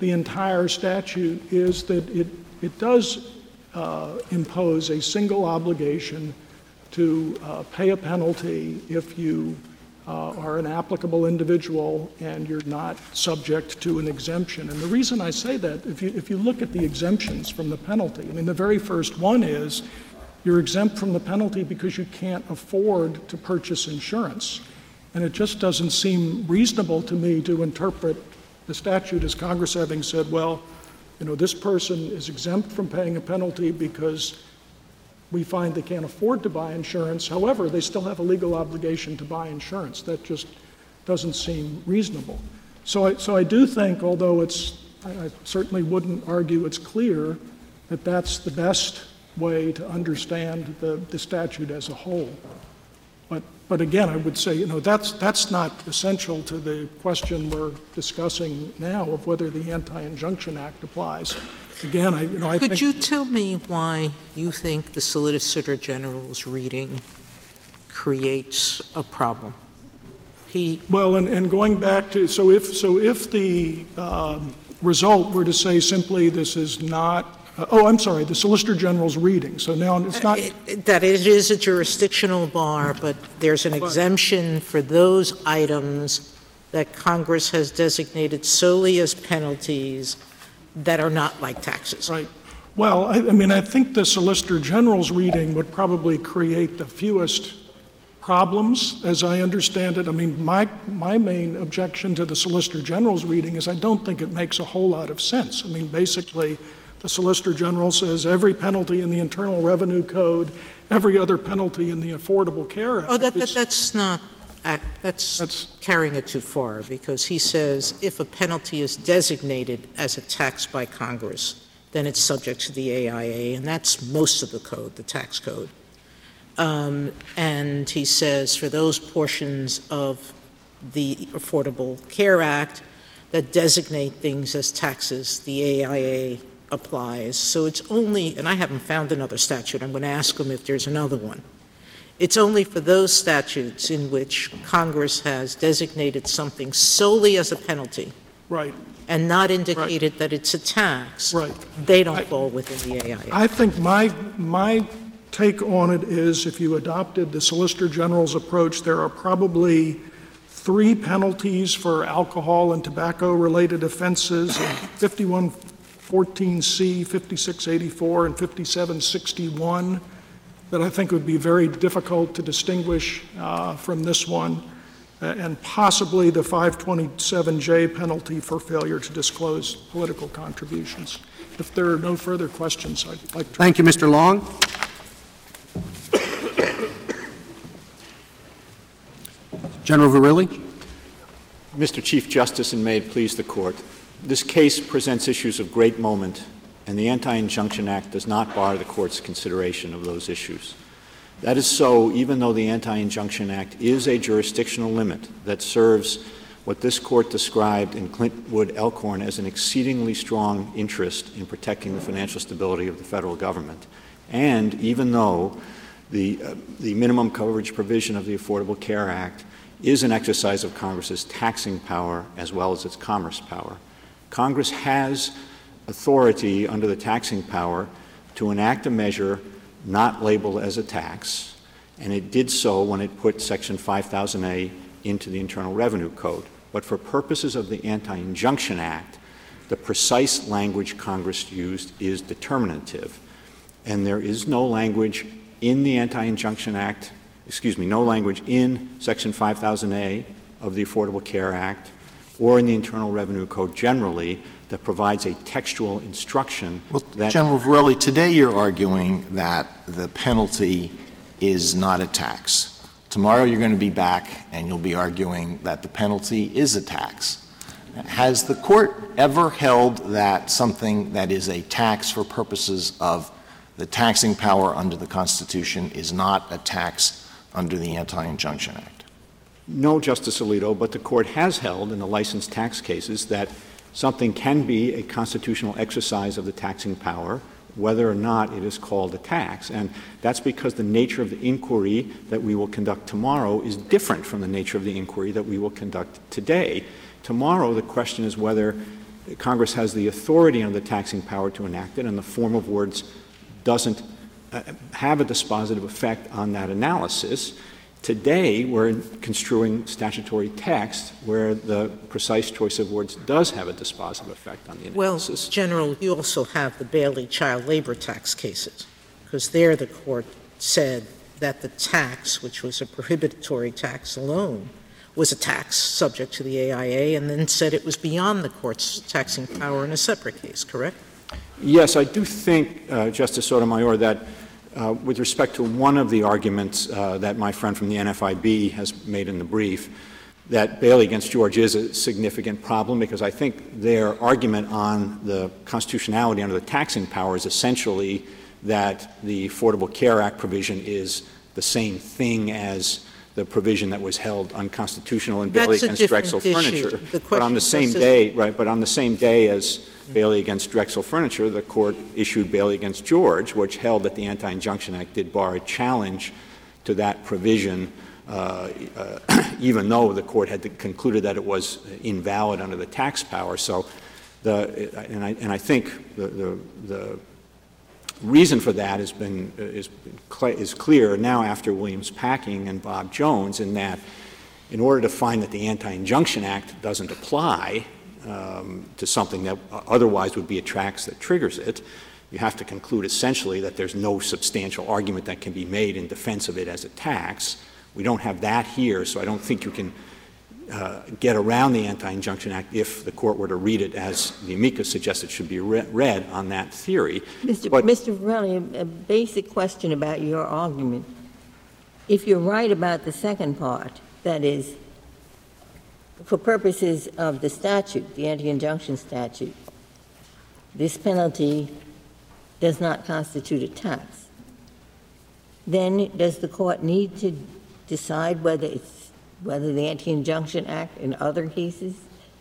[SPEAKER 4] the entire statute is that it does impose a single obligation to pay a penalty if you are an applicable individual and you're not subject to an exemption. And the reason I say that, if you look at the exemptions from the penalty, I mean, the very first one is you're exempt from the penalty because you can't afford to purchase insurance. And it just doesn't seem reasonable to me to interpret the statute as Congress having said, well, this person is exempt from paying a penalty because we find they can't afford to buy insurance. However, they still have a legal obligation to buy insurance. That just doesn't seem reasonable. So I do think, although I certainly wouldn't argue it's clear, that that's the best way to understand the statute as a whole. But again, I would say, that's not essential to the question we're discussing now of whether the Anti-Injunction Act applies. Again, I think... Could
[SPEAKER 9] you tell me why you think the Solicitor General's reading creates a problem?
[SPEAKER 4] Well, and going back to, so if the result were to say simply this is not, the Solicitor General's reading. So now it's not...
[SPEAKER 9] that it is a jurisdictional bar, but there's an exemption for those items that Congress has designated solely as penalties that are not like taxes.
[SPEAKER 4] Right. Well, I think the Solicitor General's reading would probably create the fewest problems, as I understand it. I mean, my main objection to the Solicitor General's reading is I don't think it makes a whole lot of sense. I mean, basically, the Solicitor General says every penalty in the Internal Revenue Code, every other penalty in the Affordable Care Act.
[SPEAKER 9] Oh, that's carrying it too far, because he says if a penalty is designated as a tax by Congress, then it's subject to the AIA, and that's most of the code, the tax code. And he says for those portions of the Affordable Care Act that designate things as taxes, the AIA applies. So it's only, and I haven't found another statute, I'm going to ask him if there's another one. It's only for those statutes in which Congress has designated something solely as a penalty,
[SPEAKER 4] right,
[SPEAKER 9] and not indicated that it's a tax,
[SPEAKER 4] right,
[SPEAKER 9] they don't fall within the AIA.
[SPEAKER 4] I think my take on it is if you adopted the Solicitor General's approach, there are probably 3 penalties for alcohol and tobacco-related offenses, 5114C, 5684, and 5761, that I think would be very difficult to distinguish from this one, and possibly the 527J penalty for failure to disclose political contributions. If there are no further questions, I'd like to...
[SPEAKER 2] Thank you, Mr. Long. General Verrilli.
[SPEAKER 11] Mr. Chief Justice, and may it please the Court, this case presents issues of great moment, and the Anti-Injunction Act does not bar the Court's consideration of those issues. That is so even though the Anti-Injunction Act is a jurisdictional limit that serves what this Court described in Clintwood Elkhorn as an exceedingly strong interest in protecting the financial stability of the federal government, and even though the minimum coverage provision of the Affordable Care Act is an exercise of Congress's taxing power as well as its commerce power. Congress has authority under the taxing power to enact a measure not labeled as a tax, and it did so when it put Section 5000A into the Internal Revenue Code. But for purposes of the Anti-Injunction Act, the precise language Congress used is determinative, and there is no language in the Anti-Injunction Act, no language in Section 5000A of the Affordable Care Act or in the Internal Revenue Code generally that provides a textual instruction.
[SPEAKER 7] Well, General Verrilli, today you're arguing that the penalty is not a tax. Tomorrow you're going to be back and you'll be arguing that the penalty is a tax. Has the Court ever held that something that is a tax for purposes of the taxing power under the Constitution is not a tax under the Anti-Injunction Act?
[SPEAKER 11] No, Justice Alito, but the Court has held in the licensed tax cases that something can be a constitutional exercise of the taxing power, whether or not it is called a tax. And that's because the nature of the inquiry that we will conduct tomorrow is different from the nature of the inquiry that we will conduct today. Tomorrow, the question is whether Congress has the authority under the taxing power to enact it, and the form of words doesn't have a dispositive effect on that analysis. Today, we're construing statutory text where the precise choice of words does have a dispositive effect on the analysis.
[SPEAKER 9] Well, General, you also have the Bailey child labor tax cases, because there the court said that the tax, which was a prohibitory tax alone, was a tax subject to the AIA, and then said it was beyond the court's taxing power in a separate case, correct?
[SPEAKER 11] Yes, I do think, Justice Sotomayor, that with respect to one of the arguments that my friend from the NFIB has made in the brief, that Bailey against George is a significant problem, because I think their argument on the constitutionality under the taxing power is essentially that the Affordable Care Act provision is the same thing as the provision that was held unconstitutional in Bailey against Drexel Furniture. But on the same day as Bailey against Drexel Furniture, the court issued Bailey against George, which held that the Anti-Injunction Act did bar a challenge to that provision, even though the court had concluded that it was invalid under the tax power. So, I think the reason for that is clear now after Williams-Packing and Bob Jones, in that in order to find that the Anti-Injunction Act doesn't apply to something that otherwise would be a tax that triggers it, you have to conclude essentially that there's no substantial argument that can be made in defense of it as a tax. We don't have that here, so I don't think you can get around the Anti-Injunction Act if the court were to read it as the amicus suggests it should be read on that theory.
[SPEAKER 6] Mr. Verrilli, a basic question about your argument. If you're right about the second part, that is, for purposes of the statute, the anti-injunction statute, this penalty does not constitute a tax, then does the court need to decide whether the Anti-Injunction Act in other cases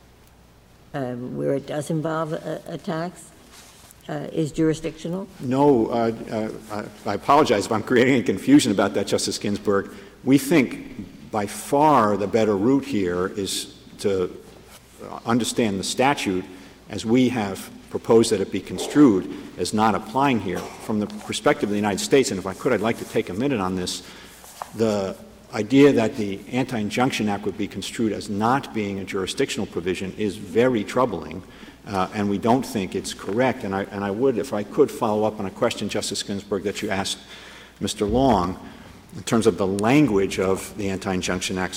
[SPEAKER 6] where it does involve a tax is jurisdictional?
[SPEAKER 11] No. I apologize if I'm creating any confusion about that, Justice Ginsburg. We think by far the better route here is to understand the statute as we have proposed that it be construed as not applying here. From the perspective of the United States, and if I could, I'd like to take a minute on this, the idea that the Anti-Injunction Act would be construed as not being a jurisdictional provision is very troubling, and we don't think it's correct. And I would, if I could, follow up on a question, Justice Ginsburg, that you asked Mr. Long, in terms of the language of the Anti-Injunction Act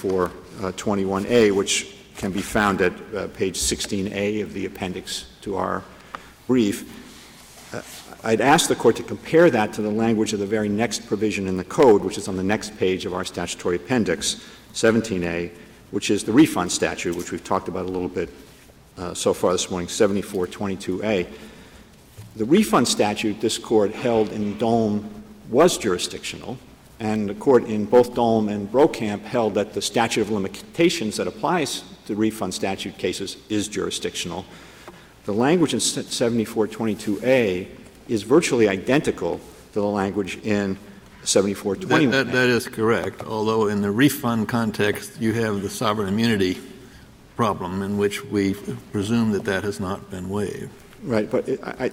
[SPEAKER 11] 7421A, which can be found at page 16A of the appendix to our brief. I'd ask the Court to compare that to the language of the very next provision in the Code, which is on the next page of our statutory appendix, 17A, which is the refund statute, which we've talked about a little bit so far this morning, 7422A. The refund statute this Court held in Dolm was jurisdictional, and the Court in both Dolm and Brokamp held that the statute of limitations that applies to refund statute cases is jurisdictional. The language in 7422A is virtually identical to the language in 7421.
[SPEAKER 5] That is correct, although in the refund context you have the sovereign immunity problem in which we presume that has not been waived.
[SPEAKER 11] Right, but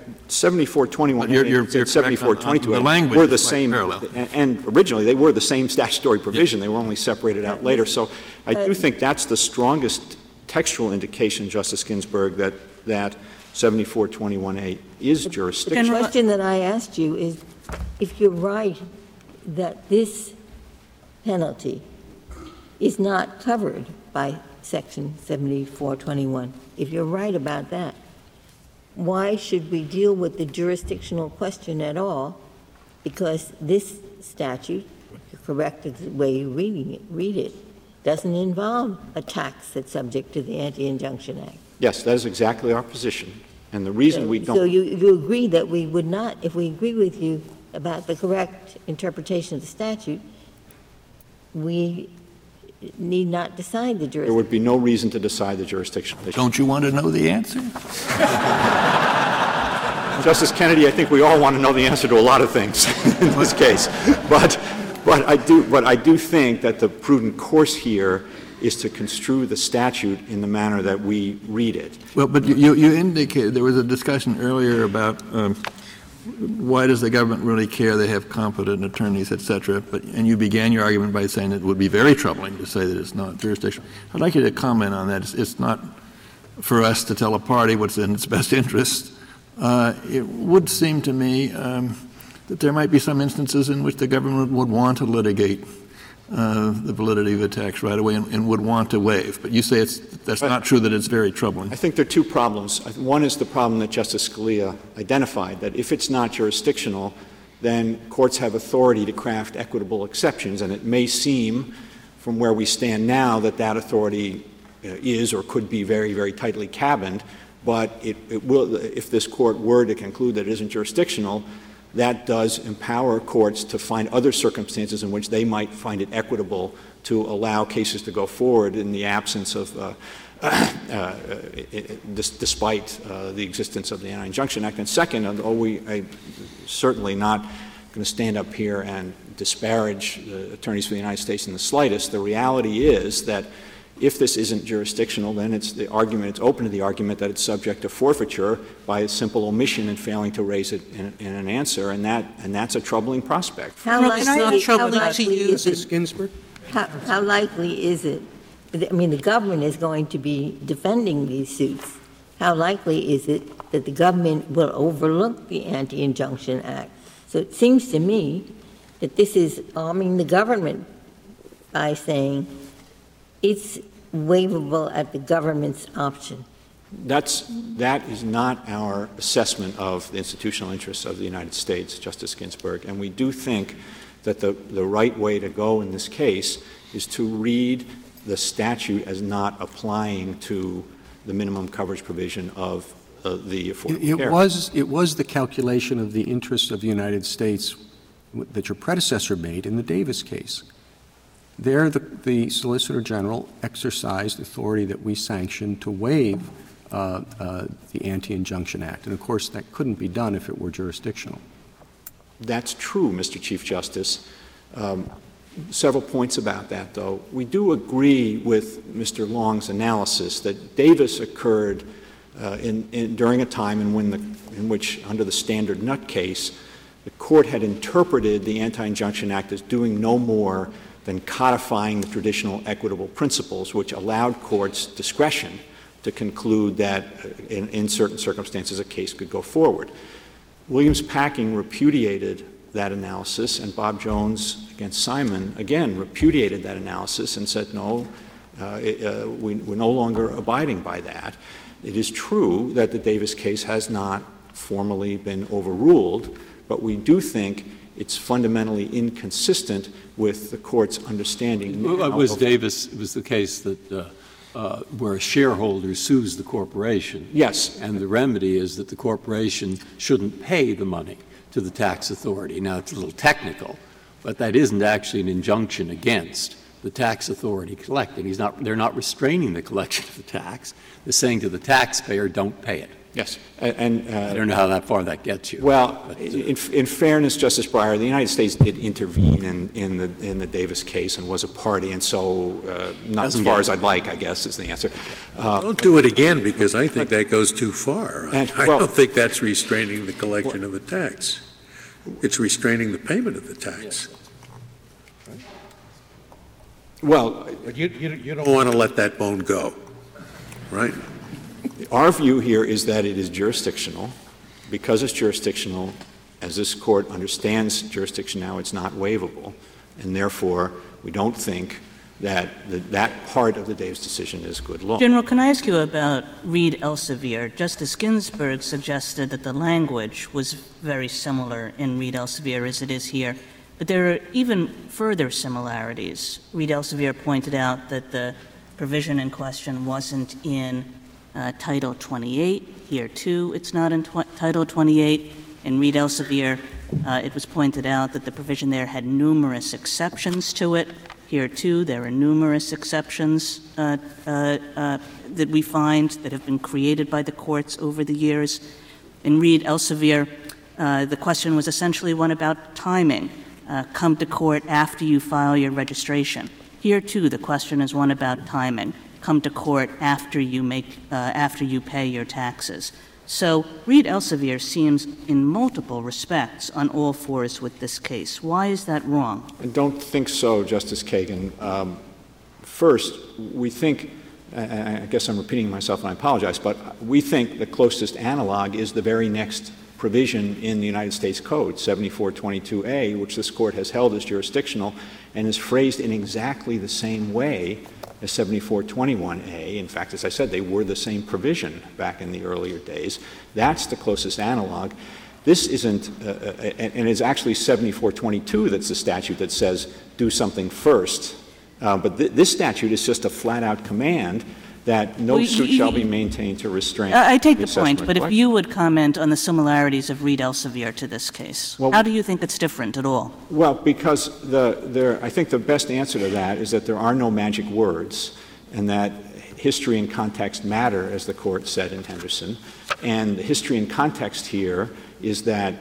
[SPEAKER 11] 7421 and 7422
[SPEAKER 5] the language
[SPEAKER 11] were the same,
[SPEAKER 5] parallel.
[SPEAKER 11] and originally they were the same statutory provision. They were only separated out later. So I do think that's the strongest textual indication, Justice Ginsburg, that 7421A is jurisdictional.
[SPEAKER 6] The question that I asked you is, if you're right that this penalty is not covered by Section 7421, if you're right about that, why should we deal with the jurisdictional question at all? Because this statute, correct the way you read it, doesn't involve a tax that's subject to the Anti-Injunction Act.
[SPEAKER 11] Yes, that is exactly our position. And the reason we don't...
[SPEAKER 6] So you agree that we would not, if we agree with you about the correct interpretation of the statute, we need not decide the jurisdiction.
[SPEAKER 11] There would be no reason to decide the jurisdiction.
[SPEAKER 5] Don't you want to know the answer?
[SPEAKER 11] Justice Kennedy, I think we all want to know the answer to a lot of things in this case. But I do think that the prudent course here is to construe the statute in the manner that we read it.
[SPEAKER 5] Well, but you indicated there was a discussion earlier about why does the government really care? They have competent attorneys, et cetera. And you began your argument by saying it would be very troubling to say that it's not jurisdictional. I'd like you to comment on that. It's not for us to tell a party what's in its best interest. It would seem to me that there might be some instances in which the government would want to litigate the validity of a tax right away and would want to waive. But you say that's not true, that it's very troubling.
[SPEAKER 11] I think there are two problems. One is the problem that Justice Scalia identified, that if it's not jurisdictional, then courts have authority to craft equitable exceptions, and it may seem from where we stand now that that authority is or could be very, very tightly cabined, but it will, if this court were to conclude that it isn't jurisdictional, that does empower courts to find other circumstances in which they might find it equitable to allow cases to go forward in the absence of, despite the existence of the Anti-Injunction Act. And second, although I'm certainly not going to stand up here and disparage the attorneys for the United States in the slightest, the reality is that if this isn't jurisdictional, then it's open to the argument that it's subject to forfeiture by a simple omission and failing to raise it in an answer, and that's a troubling prospect.
[SPEAKER 6] How likely is it? I mean, the government is going to be defending these suits. How likely is it that the government will overlook the Anti-Injunction Act? So it seems to me that this is arming the government by saying it's waivable at the government's option.
[SPEAKER 11] That is not our assessment of the institutional interests of the United States, Justice Ginsburg, and we do think that the right way to go in this case is to read the statute as not applying to the minimum coverage provision of the Affordable Care Act.
[SPEAKER 2] It was the calculation of the interests of the United States that your predecessor made in the Davis case. There, the Solicitor General exercised authority that we sanctioned to waive the Anti-Injunction Act. And, of course, that couldn't be done if it were jurisdictional.
[SPEAKER 11] That's true, Mr. Chief Justice. Several points about that, though. We do agree with Mr. Long's analysis that Davis occurred during a time in which, under the Standard Nut case, the Court had interpreted the Anti-Injunction Act as doing no more than codifying the traditional equitable principles, which allowed courts discretion to conclude that in certain circumstances a case could go forward. Williams-Packing repudiated that analysis, and Bob Jones against Simon, again, repudiated that analysis and said, no, we're no longer abiding by that. It is true that the Davis case has not formally been overruled, but we do think it's fundamentally inconsistent with the Court's understanding.
[SPEAKER 10] It was the case that where a shareholder sues the corporation.
[SPEAKER 11] Yes.
[SPEAKER 10] And the remedy is that the corporation shouldn't pay the money to the tax authority. Now, it's a little technical, but that isn't actually an injunction against the tax authority collecting. They're not restraining the collection of the tax. They're saying to the taxpayer, don't pay it.
[SPEAKER 11] Yes.
[SPEAKER 10] And I don't know how far that gets you.
[SPEAKER 11] Well, in fairness, Justice Breyer, the United States did intervene in the Davis case and was a party, and so not as far as I'd like, I guess, is the answer.
[SPEAKER 3] Don't do it again, because I think that goes too far. I don't think that's restraining the collection of the tax. It's restraining the payment of the tax.
[SPEAKER 11] Well,
[SPEAKER 3] but you don't want to let that bone go, right?
[SPEAKER 11] Our view here is that it is jurisdictional. Because it's jurisdictional, as this Court understands jurisdiction now, it's not waivable, and therefore we don't think that that part of the Davis decision is good law.
[SPEAKER 8] General, can I ask you about Reed Elsevier? Justice Ginsburg suggested that the language was very similar in Reed Elsevier as it is here, but there are even further similarities. Reed Elsevier pointed out that the provision in question wasn't in Title 28. Here, too, it's not in Title 28. In Reed Elsevier, it was pointed out that the provision there had numerous exceptions to it. Here, too, there are numerous exceptions that we find that have been created by the courts over the years. In Reed Elsevier, the question was essentially one about timing. Come to court after you file your registration. Here, too, the question is one about timing. Come to court after you pay your taxes. So Reed Elsevier seems in multiple respects on all fours with this case. Why is that wrong?
[SPEAKER 11] I don't think so, Justice Kagan. First, we think, I guess I'm repeating myself and I apologize, but we think the closest analog is the very next provision in the United States Code, 7422A, which this Court has held as jurisdictional and is phrased in exactly the same way as 7421A. In fact, as I said, they were the same provision back in the earlier days. That's the closest analog. This isn't, and it's actually 7422 that's the statute that says do something first. But this statute is just a flat-out command that no suit shall be maintained to restrain.
[SPEAKER 8] I take the point, but if you would comment on the similarities of Reed Elsevier to this case, how do you think it's different at all?
[SPEAKER 11] Well, because I think the best answer to that is that there are no magic words, and that history and context matter, as the Court said in Henderson. And the history and context here is that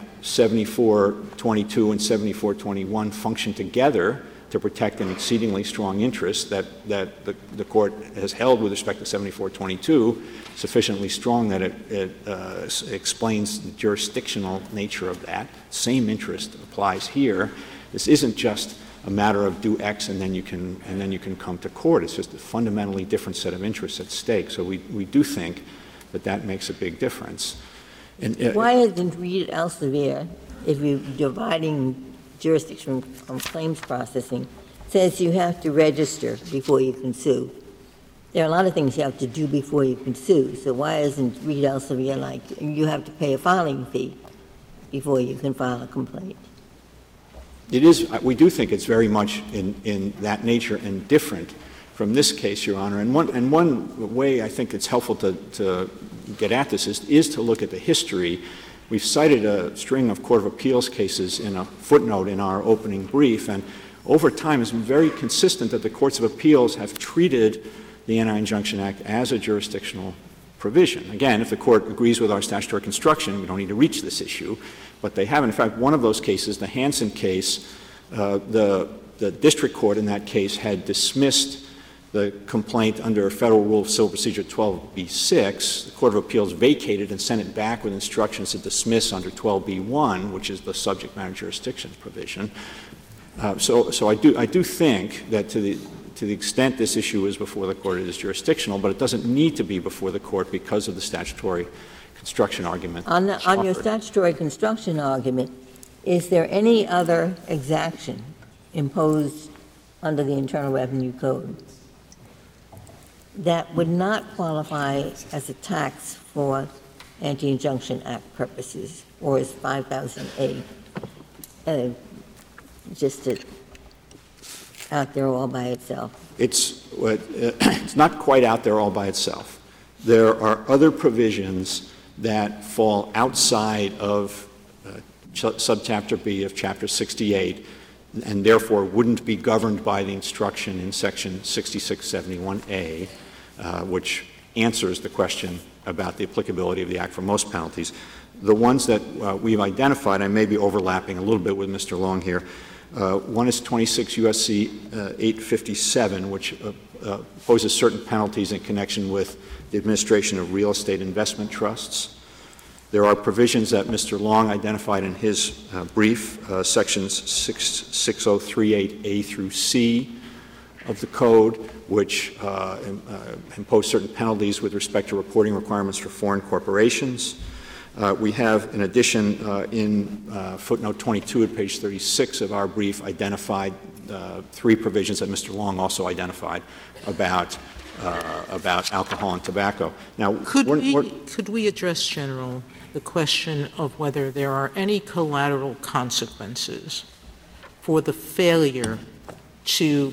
[SPEAKER 11] 7422 and 7421 function together to protect an exceedingly strong interest that the Court has held with respect to 7422, sufficiently strong that it explains the jurisdictional nature of that. Same interest applies here. This isn't just a matter of do X and then you can come to court. It's just a fundamentally different set of interests at stake. So we do think that makes a big difference. And,
[SPEAKER 6] why isn't Reed Elsevier, if you're dividing jurisdiction from claims processing, says you have to register before you can sue? There are a lot of things you have to do before you can sue. So why isn't Reed Elsevier like you have to pay a filing fee before you can file a complaint?
[SPEAKER 11] It is. We do think it's very much in that nature and different from this case, Your Honor. And one way I think it's helpful to get at this is to look at the history. We've cited a string of Court of Appeals cases in a footnote in our opening brief, and over time it's been very consistent that the Courts of Appeals have treated the Anti-Injunction Act as a jurisdictional provision. Again, if the Court agrees with our statutory construction, we don't need to reach this issue, but they have. In fact, one of those cases, the Hansen case, the district court in that case had dismissed the complaint under Federal Rule of Civil Procedure 12b-6. The Court of Appeals vacated and sent it back with instructions to dismiss under 12b-1, which is the subject matter jurisdiction provision. So I do think that to the extent this issue is before the Court, it is jurisdictional, but it doesn't need to be before the Court because of the statutory construction argument.
[SPEAKER 6] On your statutory construction argument, is there any other exaction imposed under the Internal Revenue Code that would not qualify as a tax for Anti-Injunction Act purposes, or is 5000A just out there all by itself?
[SPEAKER 11] It's not quite out there all by itself. There are other provisions that fall outside of subchapter B of Chapter 68 and therefore wouldn't be governed by the instruction in Section 6671A, which answers the question about the applicability of the Act for most penalties. The ones that we've identified, I may be overlapping a little bit with Mr. Long here. One is 26 U.S.C. 857, which poses certain penalties in connection with the administration of real estate investment trusts. There are provisions that Mr. Long identified in his brief, sections 6038A through C of the Code, which impose certain penalties with respect to reporting requirements for foreign corporations. We have, in addition, in footnote 22 at page 36 of our brief, identified three provisions that Mr. Long also identified about alcohol and tobacco. Now,
[SPEAKER 9] could we address, General, the question of whether there are any collateral consequences for the failure to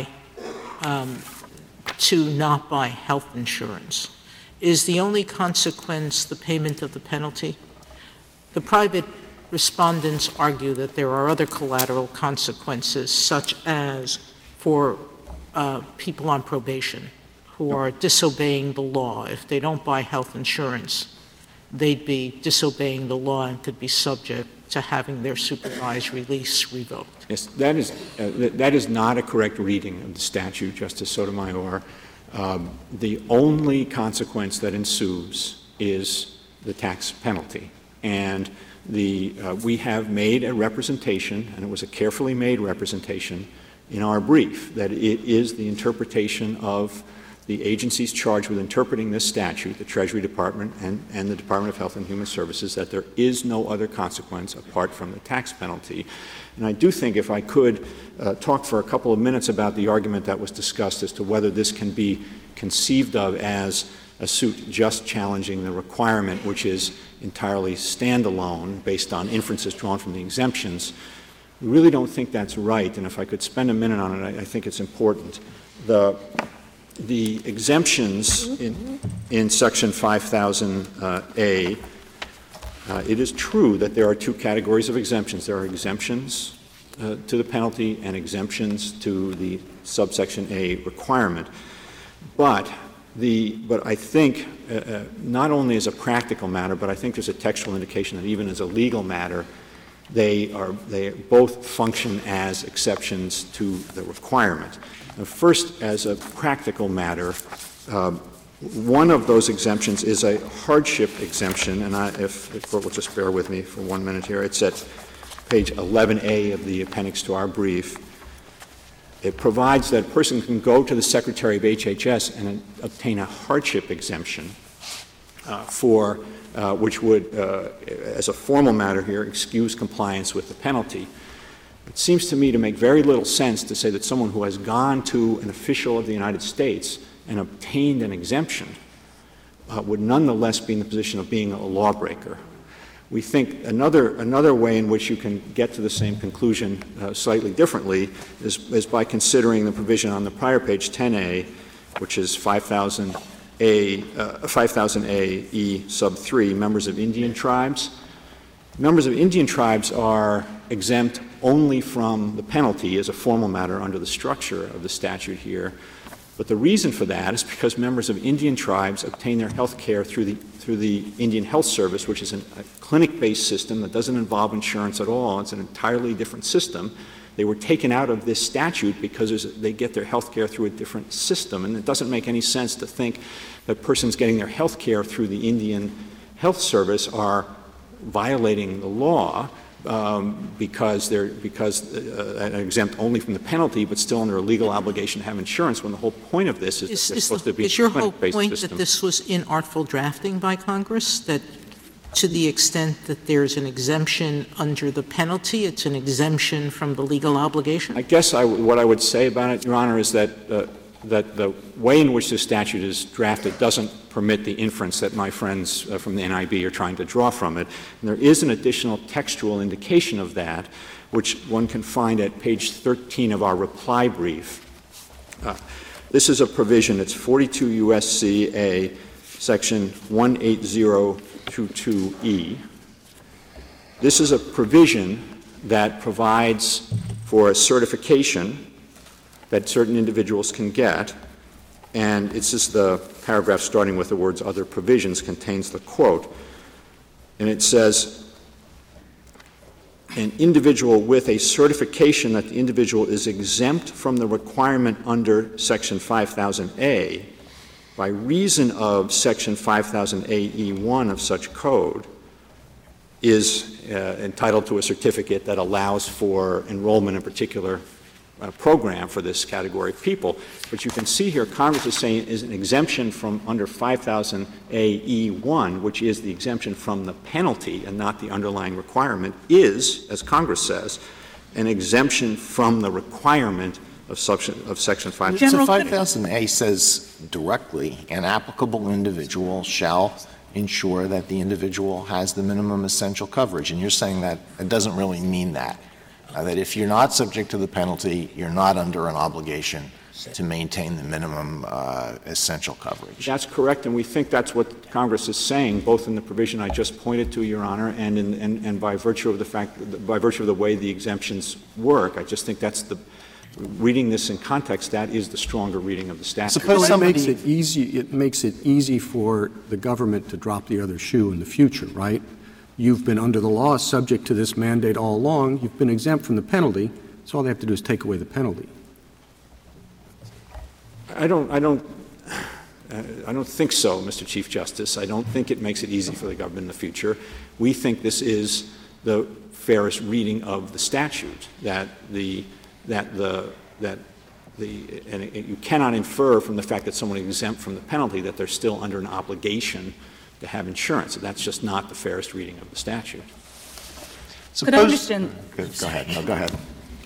[SPEAKER 9] not buy health insurance? Is the only consequence the payment of the penalty? The private respondents argue that there are other collateral consequences, such as for people on probation who are disobeying the law. If they don't buy health insurance, they'd be disobeying the law and could be subject to having their supervised release revoked.
[SPEAKER 11] Yes, that is not a correct reading of the statute, Justice Sotomayor. The only consequence that ensues is the tax penalty. And we have made a representation, and it was a carefully made representation in our brief, that it is the interpretation of the agencies charged with interpreting this statute, the Treasury Department and the Department of Health and Human Services, that there is no other consequence apart from the tax penalty. And I do think, if I could talk for a couple of minutes about the argument that was discussed as to whether this can be conceived of as a suit just challenging the requirement, which is entirely standalone based on inferences drawn from the exemptions. We really don't think that's right, and if I could spend a minute on it, I think it's important. The exemptions in Section 5000A, it is true that there are two categories of exemptions. There are exemptions to the penalty and exemptions to the subsection A requirement. But I think not only as a practical matter, but I think there's a textual indication that even as a legal matter, they both function as exceptions to the requirement. First, as a practical matter, one of those exemptions is a hardship exemption, and if the Court will just bear with me for 1 minute here, it's at page 11A of the appendix to our brief. It provides that a person can go to the Secretary of HHS and obtain a hardship exemption which would, as a formal matter here, excuse compliance with the penalty. It seems to me to make very little sense to say that someone who has gone to an official of the United States and obtained an exemption would nonetheless be in the position of being a lawbreaker. We think another way in which you can get to the same conclusion slightly differently is by considering the provision on the prior page, 10A, which is 5000A sub 3, members of Indian tribes. Members of Indian tribes are exempt only from the penalty as a formal matter under the structure of the statute here. But the reason for that is because members of Indian tribes obtain their health care through the Indian Health Service, which is a clinic-based system that doesn't involve insurance at all. It's an entirely different system. They were taken out of this statute because they get their health care through a different system, and it doesn't make any sense to think that persons getting their health care through the Indian Health Service are violating the law because they're exempt only from the penalty, but still under a legal obligation to have insurance, when the whole point of this is supposed to be a clinic-based system.
[SPEAKER 9] Is your whole point that this was inartful drafting by Congress, that to the extent that there's an exemption under the penalty, it's an exemption from the legal obligation?
[SPEAKER 11] I guess what I would say about it, Your Honor, is that the way in which this statute is drafted doesn't permit the inference that my friends from the NIB are trying to draw from it. And there is an additional textual indication of that, which one can find at page 13 of our reply brief. This is a provision. It's 42 U.S.C. A, section 18022E. This is a provision that provides for a certification that certain individuals can get, and it's just the paragraph starting with the words "other provisions" contains the quote, and it says, an individual with a certification that the individual is exempt from the requirement under Section 5000A by reason of Section 5000AE1 of such code is entitled to a certificate that allows for enrollment in a particular program for this category of people. But you can see here Congress is saying is an exemption from under 5000AE1, which is the exemption from the penalty and not the underlying requirement, is, as Congress says, an exemption from the requirement of Section 5000.
[SPEAKER 7] So 5000A says directly, an applicable individual shall ensure that the individual has the minimum essential coverage. And you're saying that it doesn't really mean that. That if you're not subject to the penalty, you're not under an obligation to maintain the minimum essential coverage.
[SPEAKER 11] That's correct, and we think that's what Congress is saying, both in the provision I just pointed to, Your Honor, and by virtue of the way the exemptions work. I just think that's reading this in context, that is the stronger reading of the statute.
[SPEAKER 2] Suppose it makes it easy for the government to drop the other shoe in the future, right? You've been under the law subject to this mandate all along. You've been exempt from the penalty. So all they have to do is take away the penalty.
[SPEAKER 11] I don't think so, Mr. Chief Justice. I don't think it makes it easy for the government in the future. We think this is the fairest reading of the statute, and you cannot infer from the fact that someone is exempt from the penalty that they're still under an obligation to have insurance. That's just not the fairest reading of the statute.
[SPEAKER 8] Could I understand?
[SPEAKER 7] Go ahead. No, go ahead.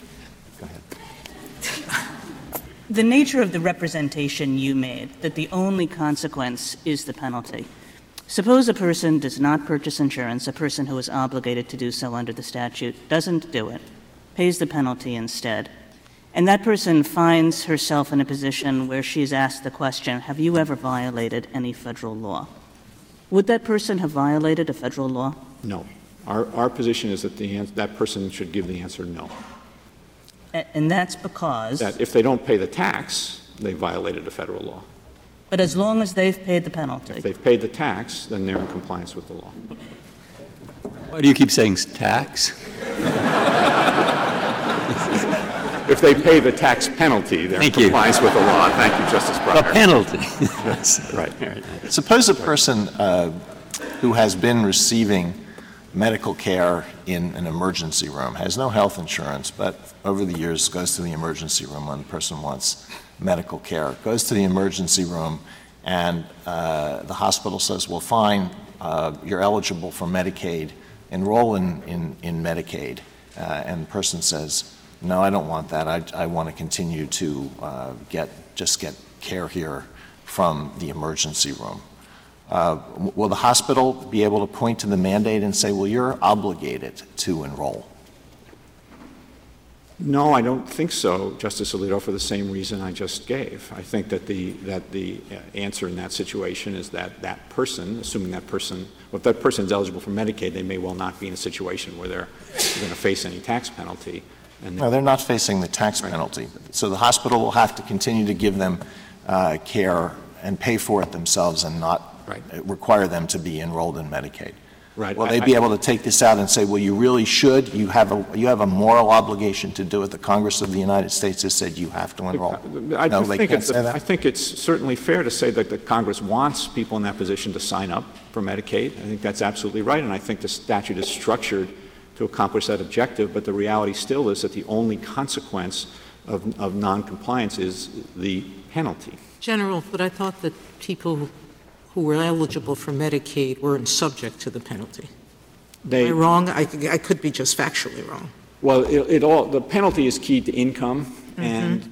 [SPEAKER 8] The nature of the representation you made, that the only consequence is the penalty. Suppose a person does not purchase insurance, a person who is obligated to do so under the statute doesn't do it, pays the penalty instead, and that person finds herself in a position where she is asked the question, have you ever violated any federal law? Would that person have violated a federal law?
[SPEAKER 11] No. Our position is that that person should give the answer no.
[SPEAKER 8] And that's because?
[SPEAKER 11] That if they don't pay the tax, they violated a federal law.
[SPEAKER 8] But as long as they've paid the penalty?
[SPEAKER 11] If they've paid the tax, then they're in compliance with the law.
[SPEAKER 10] Why do you keep saying tax?
[SPEAKER 11] If they pay the tax penalty, they're in compliance with the law. Thank you, Justice Breyer.
[SPEAKER 10] A penalty.
[SPEAKER 11] Right.
[SPEAKER 7] Suppose a person who has been receiving medical care in an emergency room, has no health insurance, but over the years goes to the emergency room when the person wants medical care, goes to the emergency room, and the hospital says, well, fine, you're eligible for Medicaid, enroll in Medicaid. And the person says, no, I don't want that. I want to continue to get care here from the emergency room. Will the hospital be able to point to the mandate and say, well, you're obligated to enroll?
[SPEAKER 11] No, I don't think so, Justice Alito, for the same reason I just gave. I think that the answer in that situation is that person, assuming that person, well, if that person is eligible for Medicaid, they may well not be in a situation where they're going to face any tax penalty.
[SPEAKER 7] No, they're not facing the tax penalty. So the hospital will have to continue to give them care and pay for it themselves and not require them to be enrolled in Medicaid.
[SPEAKER 11] Right.
[SPEAKER 7] Will they be able to take this out and say, well, you really should? You have a moral obligation to do it. The Congress of the United States has said you have to enroll.
[SPEAKER 11] I think it's certainly fair to say that the Congress wants people in that position to sign up for Medicaid. I think that's absolutely right, and I think the statute is structured to accomplish that objective, but the reality still is that the only consequence of noncompliance is the penalty.
[SPEAKER 9] General, but I thought that people who were eligible for Medicaid weren't subject to the penalty. Am I wrong? I could be just factually wrong.
[SPEAKER 11] Well, the penalty is keyed to income, and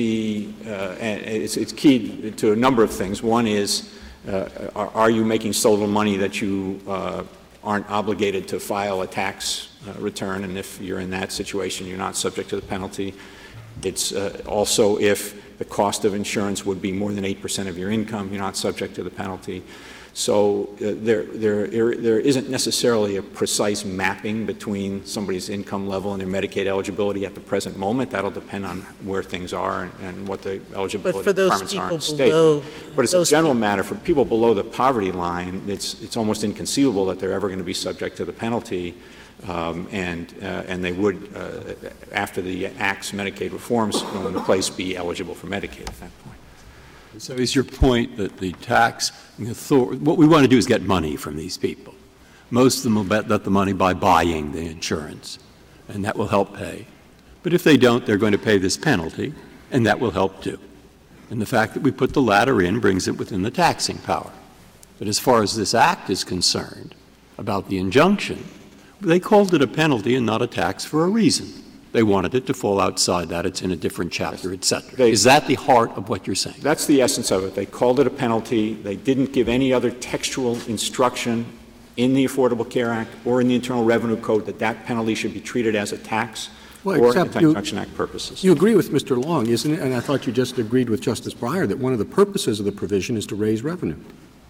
[SPEAKER 11] it's keyed to a number of things. One is, are you making so little money that you aren't obligated to file a tax return? And if you're in that situation, you're not subject to the penalty. It's also if the cost of insurance would be more than 8% of your income, you're not subject to the penalty. So there isn't necessarily a precise mapping between somebody's income level and their Medicaid eligibility at the present moment. That'll depend on where things are and what the eligibility requirements are in the state. But as a general matter, for people below the poverty line, it's almost inconceivable that they're ever going to be subject to the penalty. And they would, after the Act's Medicaid reforms go into place, be eligible for Medicaid at that point.
[SPEAKER 10] So is your point that the tax what we want to do is get money from these people? Most of them will bet the money by buying the insurance, and that will help pay. But if they don't, they're going to pay this penalty, and that will help too. And the fact that we put the latter in brings it within the taxing power. But as far as this Act is concerned, about the injunction, they called it a penalty and not a tax for a reason. They wanted it to fall outside that. It's in a different chapter, et cetera. Is that the heart of what you're saying?
[SPEAKER 11] That's the essence of it. They called it a penalty. They didn't give any other textual instruction in the Affordable Care Act or in the Internal Revenue Code that penalty should be treated as a tax for Anti-Injunction Act purposes.
[SPEAKER 2] You agree with Mr. Long, isn't it? And I thought you just agreed with Justice Breyer that one of the purposes of the provision is to raise revenue.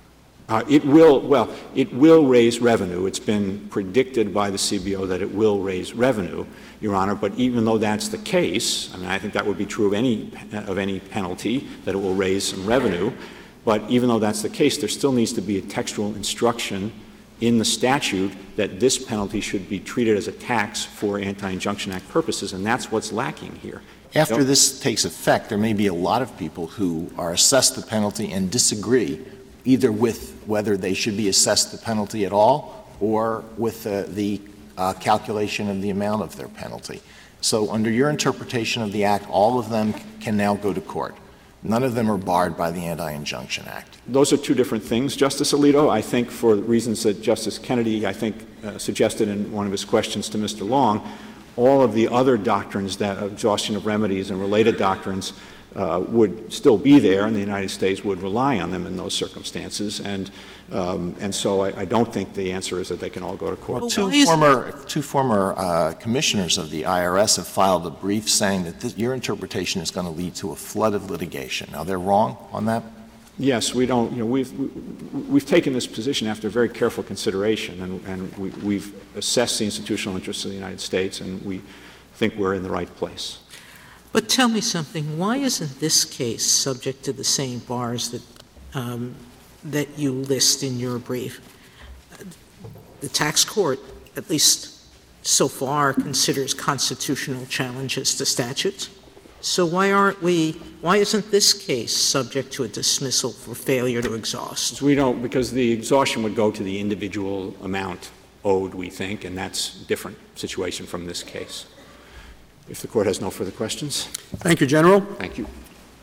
[SPEAKER 11] It will raise revenue. It's been predicted by the CBO that it will raise revenue, Your Honor, but even though that's the case, I mean, I think that would be true of any penalty, that it will raise some revenue, but even though that's the case, there still needs to be a textual instruction in the statute that this penalty should be treated as a tax for Anti-Injunction Act purposes, and that's what's lacking here.
[SPEAKER 7] After this takes effect, there may be a lot of people who are assessed the penalty and disagree either with whether they should be assessed the penalty at all or with the calculation of the amount of their penalty. So under your interpretation of the Act, all of them can now go to court. None of them are barred by the Anti-Injunction Act.
[SPEAKER 11] Those are two different things, Justice Alito. I think for reasons that Justice Kennedy, suggested in one of his questions to Mr. Long, all of the other doctrines, that exhaustion of remedies and related doctrines, would still be there, and the United States would rely on them in those circumstances. And so I don't think the answer is that they can all go to court.
[SPEAKER 7] Well, two former commissioners of the IRS have filed a brief saying that your interpretation is going to lead to a flood of litigation. Now, they're wrong on that?
[SPEAKER 11] Yes, we don't. We've taken this position after very careful consideration, and we've assessed the institutional interests of the United States, and we think we're in the right place.
[SPEAKER 9] But tell me something. Why isn't this case subject to the same bars that you list in your brief? The tax court, at least so far, considers constitutional challenges to statutes. So why isn't this case subject to a dismissal for failure to exhaust?
[SPEAKER 11] We don't, because the exhaustion would go to the individual amount owed, we think, and that's a different situation from this case. If the Court has no further questions.
[SPEAKER 2] Thank you, General.
[SPEAKER 11] Thank you.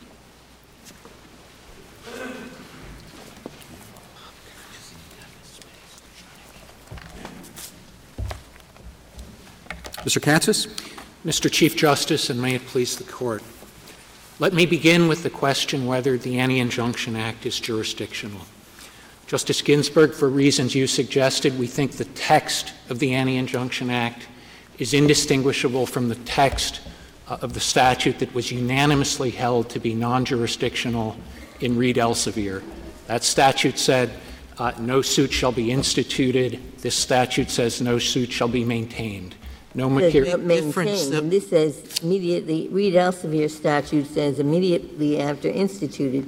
[SPEAKER 2] Mr. Katsas.
[SPEAKER 12] Mr. Chief Justice, and may it please the Court, let me begin with the question whether the Anti-Injunction Act is jurisdictional. Justice Ginsburg, for reasons you suggested, we think the text of the Anti-Injunction Act is indistinguishable from the text of the statute that was unanimously held to be non-jurisdictional in Reed Elsevier. That statute said no suit shall be instituted. This statute says no suit shall be maintained. No material difference.
[SPEAKER 6] This says immediately, Reed Elsevier statute says immediately after instituted,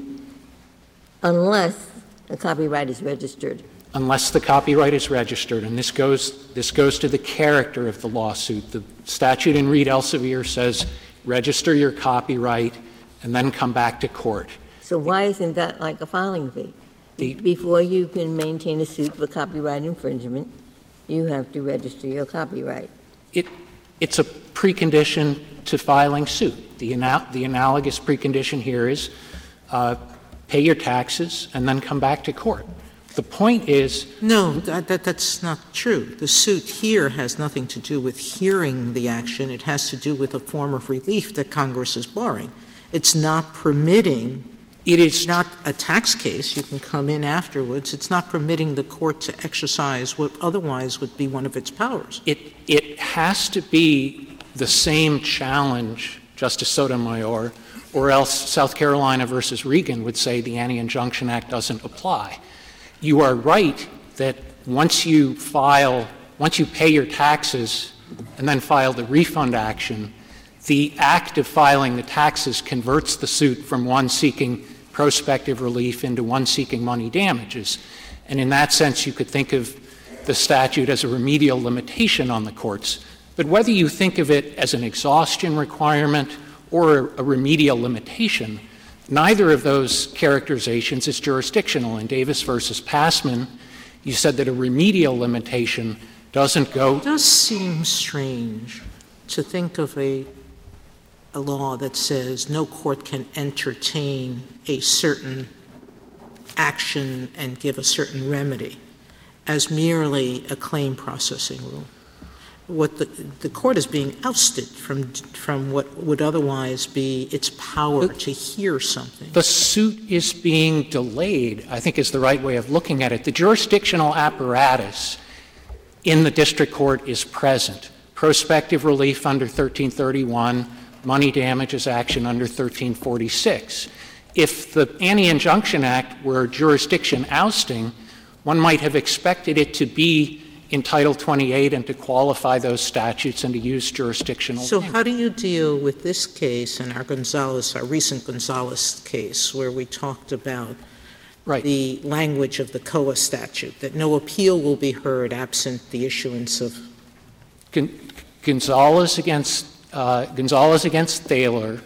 [SPEAKER 6] unless the copyright is registered.
[SPEAKER 12] Unless the copyright is registered, and this goes to the character of the lawsuit. The statute in Reed Elsevier says register your copyright and then come back to court.
[SPEAKER 6] So why isn't that like a filing fee? Before you can maintain a suit for copyright infringement, you have to register your copyright.
[SPEAKER 12] It's a precondition to filing suit. The analogous precondition here is pay your taxes and then come back to court. The point is —
[SPEAKER 9] No, that's not true. The suit here has nothing to do with hearing the action. It has to do with a form of relief that Congress is barring. It's not permitting — It is not a tax case. You can come in afterwards. It's not permitting the court to exercise what otherwise would be one of its powers.
[SPEAKER 12] It has to be the same challenge, Justice Sotomayor, or else South Carolina versus Regan would say the Anti-Injunction Act doesn't apply. You are right that once you pay your taxes and then file the refund action, the act of filing the taxes converts the suit from one seeking prospective relief into one seeking money damages. And in that sense, you could think of the statute as a remedial limitation on the courts. But whether you think of it as an exhaustion requirement or a remedial limitation, neither of those characterizations is jurisdictional. In Davis versus Passman, you said that a remedial limitation doesn't go —
[SPEAKER 9] It does seem strange to think of a law that says no court can entertain a certain action and give a certain remedy as merely a claim processing rule. What the court is being ousted from what would otherwise be its power to hear something.
[SPEAKER 12] The suit is being delayed, I think is the right way of looking at it. The jurisdictional apparatus in the district court is present. Prospective relief under 1331, money damages action under 1346. If the Anti-Injunction Act were jurisdiction ousting, one might have expected it to be in Title 28 and to qualify those statutes and to use jurisdictional
[SPEAKER 9] So
[SPEAKER 12] language.
[SPEAKER 9] how do you deal with this case and our recent Gonzalez case, where we talked about the language of the COA statute, that no appeal will be heard absent the issuance of
[SPEAKER 12] Gonzalez against Thaler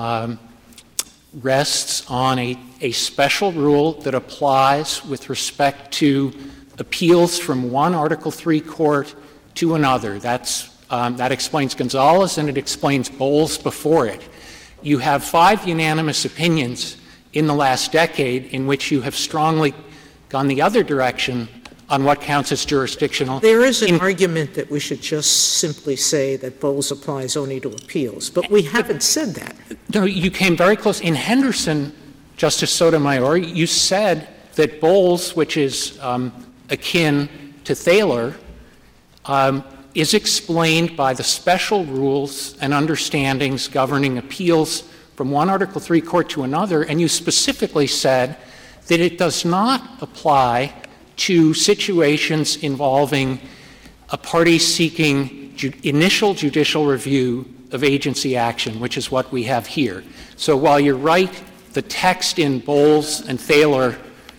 [SPEAKER 12] rests on a special rule that applies with respect to appeals from one Article III court to another. That explains Gonzalez, and it explains Bowles before it. You have 5 unanimous opinions in the last decade in which you have strongly gone the other direction on what counts as jurisdictional.
[SPEAKER 9] There is an argument that we should just simply say that Bowles applies only to appeals, but we haven't said that.
[SPEAKER 12] No, you came very close. In Henderson, Justice Sotomayor, you said that Bowles, which is akin to Thaler, is explained by the special rules and understandings governing appeals from one Article III court to another, and you specifically said that it does not apply to situations involving a party seeking initial judicial review of agency action, which is what we have here. So while you're right, the text in Bowles and Thaler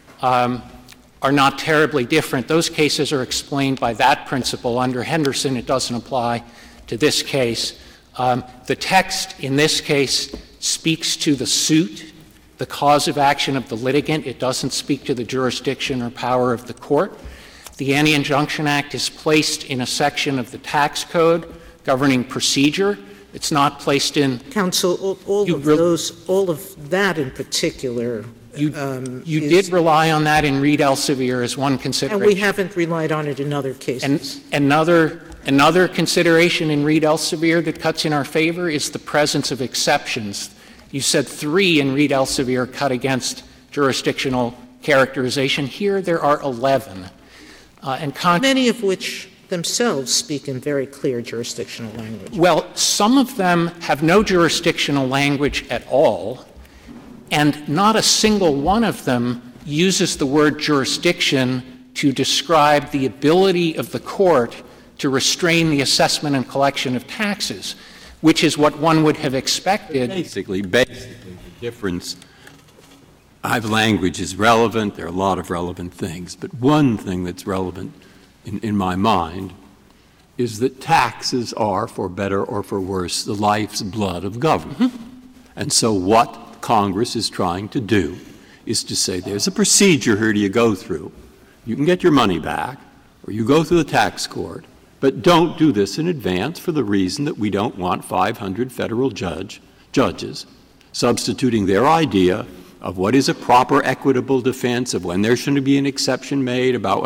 [SPEAKER 12] are not terribly different. Those cases are explained by that principle. Under Henderson, it doesn't apply to this case. The text in this case speaks to the suit, the cause of action of the litigant. It doesn't speak to the jurisdiction or power of the court. The Anti-Injunction Act is placed in a section of the tax code governing procedure. It's not placed in —
[SPEAKER 9] Counsel, all of that in particular —
[SPEAKER 12] You did rely on that in Reed Elsevier as one consideration.
[SPEAKER 9] And we haven't relied on it in other cases.
[SPEAKER 12] And another consideration in Reed Elsevier that cuts in our favor is the presence of exceptions. You said 3 in Reed Elsevier cut against jurisdictional characterization. Here there are 11.
[SPEAKER 9] Many of which themselves speak in very clear jurisdictional language.
[SPEAKER 12] Well, some of them have no jurisdictional language at all, and not a single one of them uses the word jurisdiction to describe the ability of the court to restrain the assessment and collection of taxes, which is what one would have expected.
[SPEAKER 10] Basically, the difference — language is relevant. There are a lot of relevant things. But one thing that's relevant in my mind is that taxes are, for better or for worse, the life's blood of government. Mm-hmm. And so what Congress is trying to do is to say there's a procedure here you go through. You can get your money back, or you go through the tax court, but don't do this in advance for the reason that we don't want 500 federal judges substituting their idea of what is a proper equitable defense, of when there should be an exception made about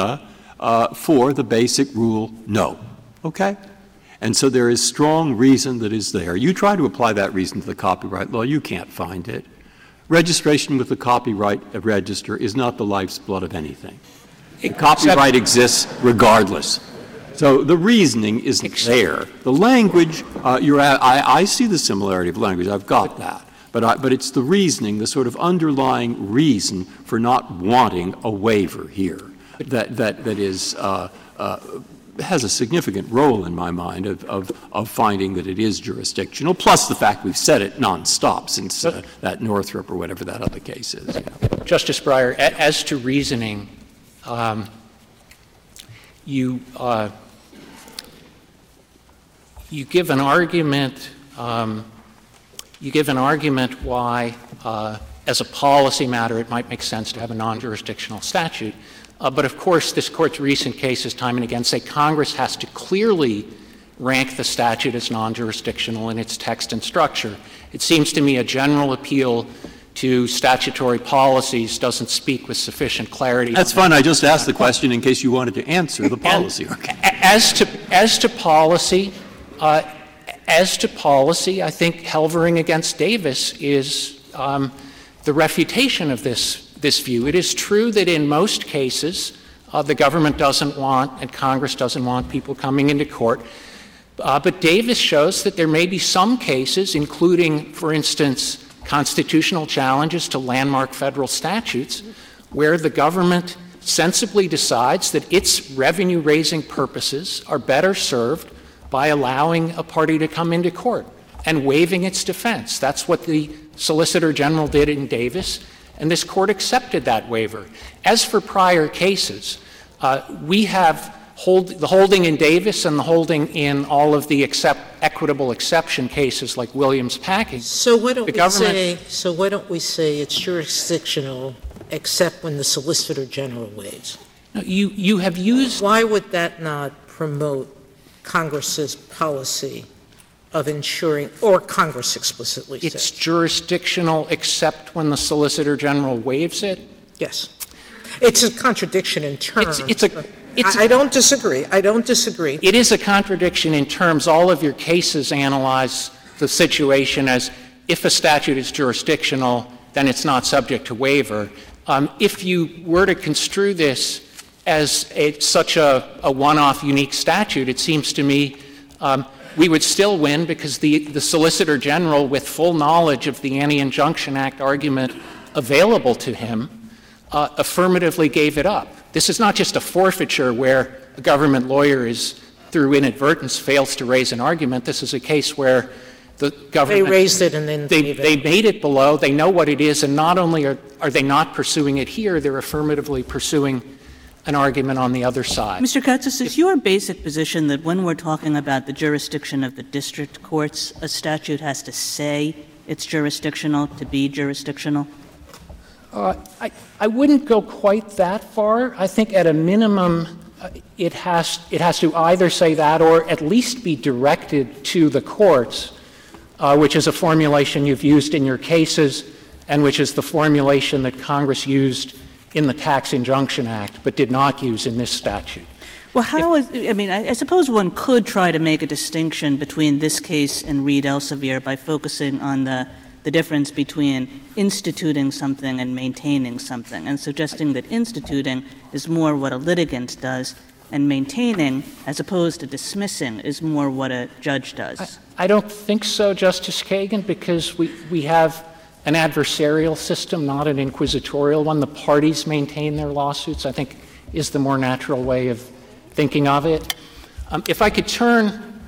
[SPEAKER 10] for the basic rule, no. Okay? And so there is strong reason that is there. You try to apply that reason to the copyright law, you can't find it. Registration with the copyright register is not the life's blood of anything. Copyright exists regardless. So the reasoning isn't there. The language, I see the similarity of language. I've got that. But it's the reasoning, the sort of underlying reason for not wanting a waiver here that is has a significant role in my mind of finding that it is jurisdictional, plus the fact we've said it nonstop since that Northrop or whatever that other case is. You know.
[SPEAKER 12] Justice Breyer, as to reasoning, you give an argument. You give an argument why, as a policy matter, it might make sense to have a non-jurisdictional statute. But, of course, this Court's recent cases time and again say Congress has to clearly rank the statute as non-jurisdictional in its text and structure. It seems to me a general appeal to statutory policies doesn't speak with sufficient clarity.
[SPEAKER 10] That's fine. I just asked the question in case you wanted to answer the policy.
[SPEAKER 12] As to policy, I think Helvering against Davis is the refutation of this view. It is true that in most cases the government doesn't want and Congress doesn't want people coming into court. But Davis shows that there may be some cases, including, for instance, constitutional challenges to landmark federal statutes, where the government sensibly decides that its revenue-raising purposes are better served by allowing a party to come into court and waiving its defense. That's what the Solicitor General did in Davis, and this Court accepted that waiver. As for prior cases, we have the holding in Davis and the holding in all of the equitable exception cases like Williams Packing.
[SPEAKER 9] So why don't we say it's jurisdictional except when the Solicitor General waives?
[SPEAKER 12] No, you have used.
[SPEAKER 9] Why would that not promote Congress's policy of ensuring, or Congress explicitly says?
[SPEAKER 12] It's jurisdictional except when the Solicitor General waives it?
[SPEAKER 9] Yes. It's a contradiction in terms.
[SPEAKER 12] I
[SPEAKER 9] don't disagree. I don't disagree.
[SPEAKER 12] It is a contradiction in terms. All of your cases analyze the situation as if a statute is jurisdictional, then it's not subject to waiver. If you were to construe this as such a one-off unique statute, it seems to me we would still win because the Solicitor General, with full knowledge of the Anti-Injunction Act argument available to him, affirmatively gave it up. This is not just a forfeiture where a government lawyer is, through inadvertence, fails to raise an argument. This is a case where the government—
[SPEAKER 9] They raised it and then
[SPEAKER 12] they made it below. They know what it is, and not only are they not pursuing it here, they're affirmatively pursuing an argument on the other side.
[SPEAKER 8] Mr. Katsas, is your basic position that when we're talking about the jurisdiction of the district courts, a statute has to say it's jurisdictional to be jurisdictional?
[SPEAKER 12] I wouldn't go quite that far. I think at a minimum it has to either say that or at least be directed to the courts, which is a formulation you've used in your cases and which is the formulation that Congress used in the Tax Injunction Act but did not use in this statute.
[SPEAKER 8] Well, I suppose one could try to make a distinction between this case and Reed Elsevier by focusing on the difference between instituting something and maintaining something, and suggesting that instituting is more what a litigant does and maintaining, as opposed to dismissing, is more what a judge does.
[SPEAKER 12] I don't think so, Justice Kagan, because we have an adversarial system, not an inquisitorial one. The parties maintain their lawsuits, I think, is the more natural way of thinking of it. If I could turn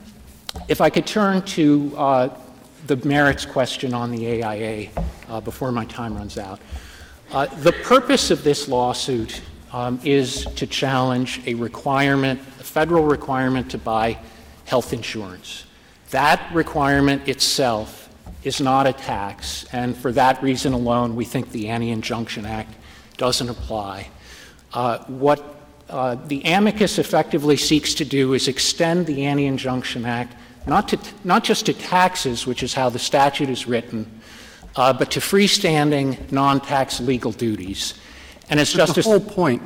[SPEAKER 12] to the merits question on the AIA before my time runs out. The purpose of this lawsuit is to challenge a federal requirement to buy health insurance. That requirement itself is not a tax, and for that reason alone, we think the Anti-Injunction Act doesn't apply. What the amicus effectively seeks to do is extend the Anti-Injunction Act not just to taxes, which is how the statute is written, but to freestanding non-tax legal duties. And as Justice—
[SPEAKER 2] The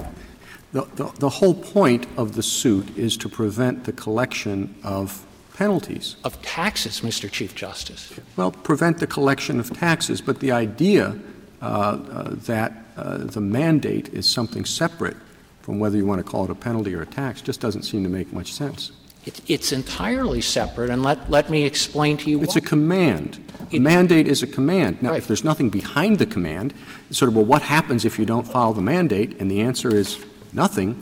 [SPEAKER 2] whole point of the suit is to prevent the collection of penalties.
[SPEAKER 12] Of taxes, Mr. Chief Justice.
[SPEAKER 2] Well, prevent the collection of taxes, but the idea that the mandate is something separate from whether you want to call it a penalty or a tax just doesn't seem to make much sense.
[SPEAKER 12] It's entirely separate, and let me explain to you why.
[SPEAKER 2] It's a command. A mandate is a command. Now, if there's nothing behind the command, it's sort of, well, what happens if you don't follow the mandate? And the answer is nothing.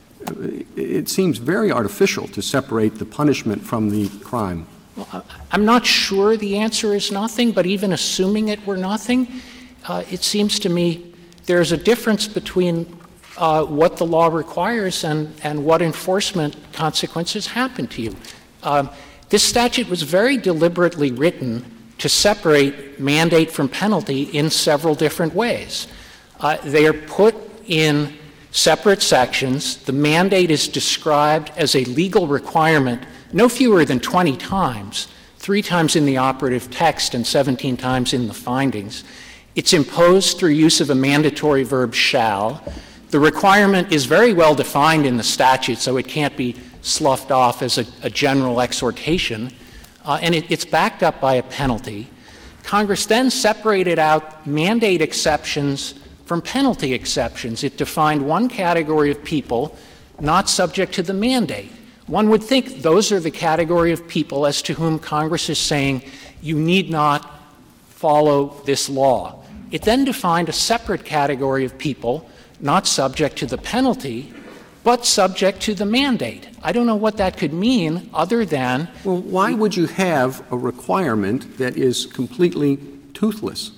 [SPEAKER 2] It seems very artificial to separate the punishment from the crime.
[SPEAKER 12] Well, I'm not sure the answer is nothing, but even assuming it were nothing, it seems to me there's a difference between what the law requires and what enforcement consequences happen to you. This statute was very deliberately written to separate mandate from penalty in several different ways. They are put in separate sections. The mandate is described as a legal requirement no fewer than 20 times, 3 times in the operative text and 17 times in the findings. It's imposed through use of a mandatory verb shall. The requirement is very well defined in the statute, so it can't be sloughed off as a general exhortation, and it's backed up by a penalty. Congress then separated out mandate exceptions from penalty exceptions. It defined one category of people not subject to the mandate. One would think those are the category of people as to whom Congress is saying you need not follow this law. It then defined a separate category of people not subject to the penalty, but subject to the mandate. I don't know what that could mean other than...
[SPEAKER 2] Well, why would you have a requirement that is completely toothless?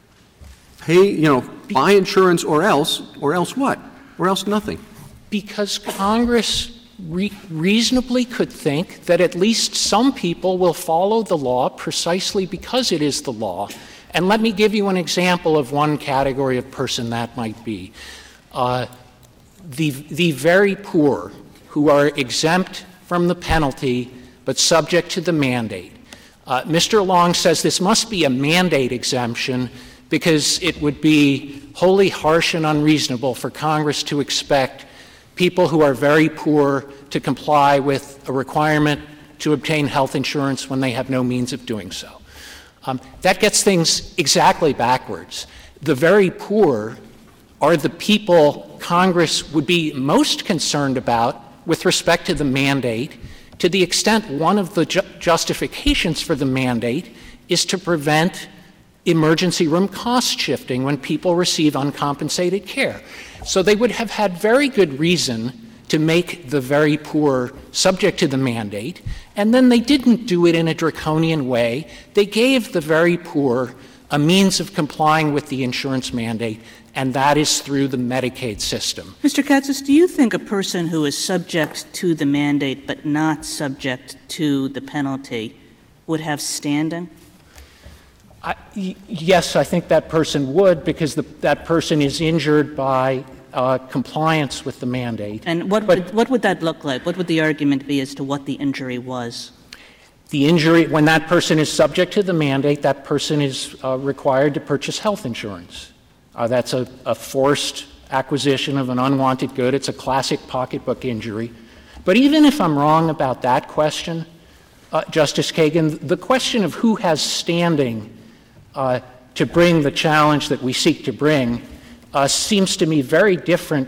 [SPEAKER 2] Buy insurance or else what? Or else nothing.
[SPEAKER 12] Because Congress reasonably could think that at least some people will follow the law precisely because it is the law. And let me give you an example of one category of person that might be. The very poor who are exempt from the penalty but subject to the mandate. Mr. Long says this must be a mandate exemption because it would be wholly harsh and unreasonable for Congress to expect people who are very poor to comply with a requirement to obtain health insurance when they have no means of doing so. That gets things exactly backwards. The very poor are the people Congress would be most concerned about with respect to the mandate, to the extent one of the justifications for the mandate is to prevent emergency room cost shifting when people receive uncompensated care. So they would have had very good reason to make the very poor subject to the mandate, and then they didn't do it in a draconian way. They gave the very poor a means of complying with the insurance mandate, and that is through the Medicaid system.
[SPEAKER 8] Mr. Katsas, do you think a person who is subject to the mandate but not subject to the penalty would have standing?
[SPEAKER 12] Yes, I think that person would, because that person is injured by compliance with the mandate.
[SPEAKER 8] And what would that look like? What would the argument be as to what the injury was?
[SPEAKER 12] The injury, when that person is subject to the mandate, that person is required to purchase health insurance. That's a forced acquisition of an unwanted good. It's a classic pocketbook injury. But even if I'm wrong about that question, Justice Kagan, the question of who has standing to bring the challenge that we seek to bring seems to me very different.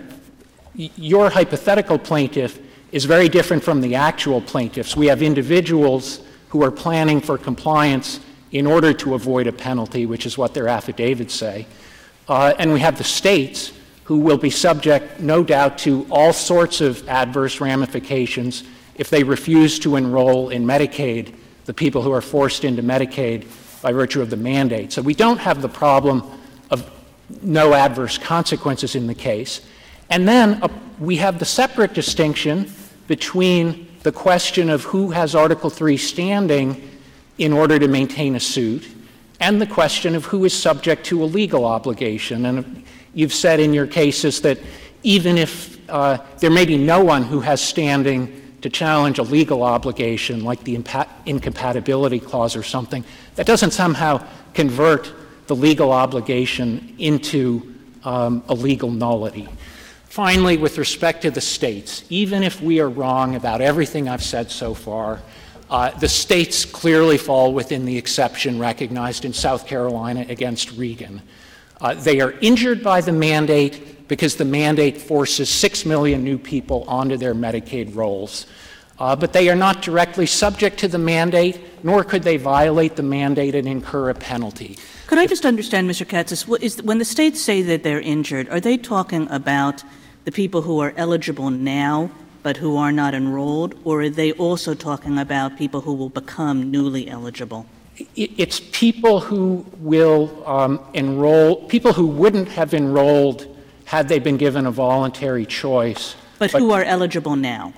[SPEAKER 12] Your hypothetical plaintiff is very different from the actual plaintiffs. We have individuals who are planning for compliance in order to avoid a penalty, which is what their affidavits say. And we have the states who will be subject, no doubt, to all sorts of adverse ramifications if they refuse to enroll in Medicaid, the people who are forced into Medicaid by virtue of the mandate. So we don't have the problem of no adverse consequences in the case. And then we have the separate distinction between the question of who has Article III standing in order to maintain a suit and the question of who is subject to a legal obligation. And you've said in your cases that even if there may be no one who has standing to challenge a legal obligation like the incompatibility clause or something, that doesn't somehow convert the legal obligation into a legal nullity. Finally, with respect to the states, even if we are wrong about everything I've said so far, the states clearly fall within the exception recognized in South Carolina against Regan. They are injured by the mandate because the mandate forces 6 million new people onto their Medicaid rolls. But they are not directly subject to the mandate, nor could they violate the mandate and incur a penalty.
[SPEAKER 8] Could I just understand, Mr. Katsas, when the states say that they're injured, are they talking about the people who are eligible now but who are not enrolled, or are they also talking about people who will become newly eligible?
[SPEAKER 12] It's people who will enroll, people who wouldn't have enrolled had they been given a voluntary choice.
[SPEAKER 8] But who are eligible now?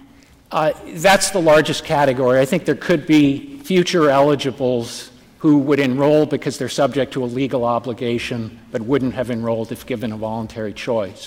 [SPEAKER 12] That's the largest category. I think there could be future eligibles who would enroll because they're subject to a legal obligation but wouldn't have enrolled if given a voluntary choice.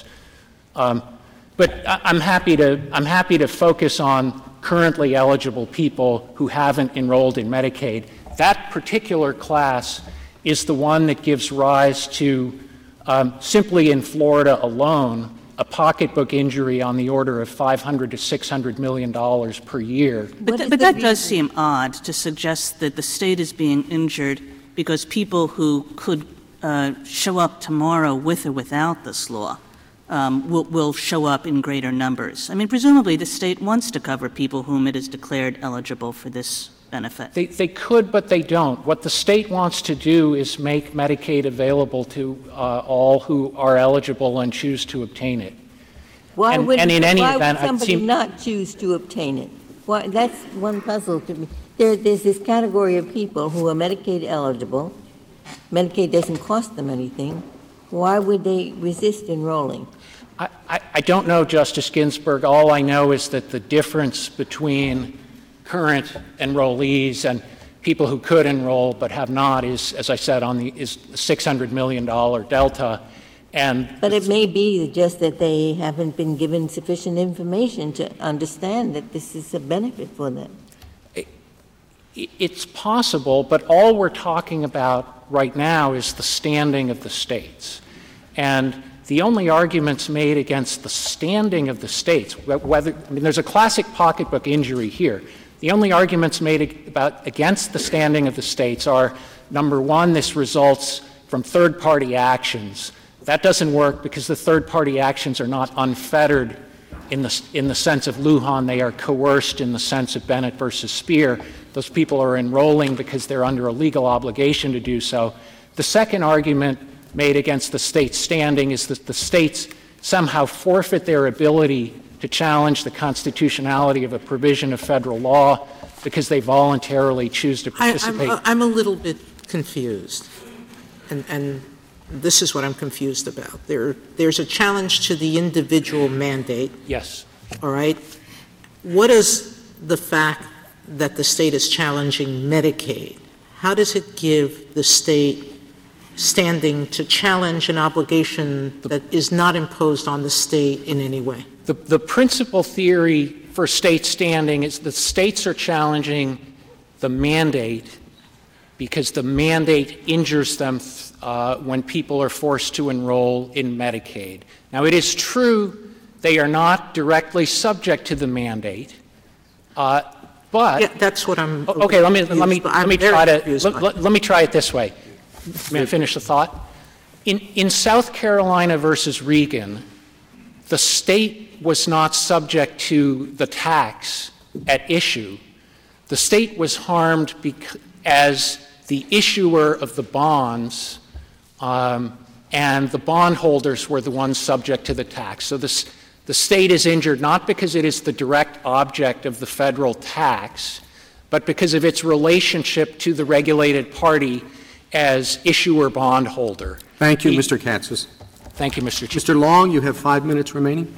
[SPEAKER 12] But I'm happy to focus on currently eligible people who haven't enrolled in Medicaid. That particular class is the one that gives rise to, simply in Florida alone, a pocketbook injury on the order of $500 to $600 million per year.
[SPEAKER 8] But that does seem odd to suggest that the state is being injured because people who could show up tomorrow with or without this law will show up in greater numbers. I mean, presumably the state wants to cover people whom it is declared eligible for this benefit.
[SPEAKER 12] They could, but they don't. What the state wants to do is make Medicaid available to all who are eligible and choose to obtain it.
[SPEAKER 6] Why would somebody
[SPEAKER 12] seem
[SPEAKER 6] not choose to obtain it? Why, that's one puzzle to me. There's this category of people who are Medicaid eligible. Medicaid doesn't cost them anything. Why would they resist enrolling?
[SPEAKER 12] I don't know, Justice Ginsburg. All I know is that the difference between current enrollees and people who could enroll but have not is, as I said, is $600 million delta.
[SPEAKER 6] But it may be just that they haven't been given sufficient information to understand that this is a benefit for them.
[SPEAKER 12] It's possible, but all we're talking about right now is the standing of the states. And the only arguments made against the standing of the states, there's a classic pocketbook injury here. The only arguments made against the standing of the states are, number one, this results from third-party actions. That doesn't work because the third-party actions are not unfettered in the sense of Lujan. They are coerced in the sense of Bennett versus Speer. Those people are enrolling because they're under a legal obligation to do so. The second argument made against the state's standing is that the states somehow forfeit their ability to challenge the constitutionality of a provision of federal law because they voluntarily choose to participate.
[SPEAKER 9] I'm a little bit confused, and this is what I'm confused about. There's a challenge to the individual mandate.
[SPEAKER 12] Yes.
[SPEAKER 9] All right. What is the fact that the state is challenging Medicaid? How does it give the state standing to challenge an obligation that is not imposed on the state in any way?
[SPEAKER 12] The principal theory for state standing is the states are challenging the mandate because the mandate injures them when people are forced to enroll in Medicaid. Now, it is true they are not directly subject to the mandate, but
[SPEAKER 9] that's what I'm.
[SPEAKER 12] Okay, let me try it this way. May I finish the thought? In South Carolina versus Regan, the state was not subject to the tax at issue. The state was harmed as the issuer of the bonds, and the bondholders were the ones subject to the tax. So the state is injured not because it is the direct object of the federal tax, but because of its relationship to the regulated party as issuer bondholder.
[SPEAKER 2] Thank you, Mr. Katsas.
[SPEAKER 12] Thank you, Mr. Chief.
[SPEAKER 2] Mr. Long, you have 5 minutes remaining.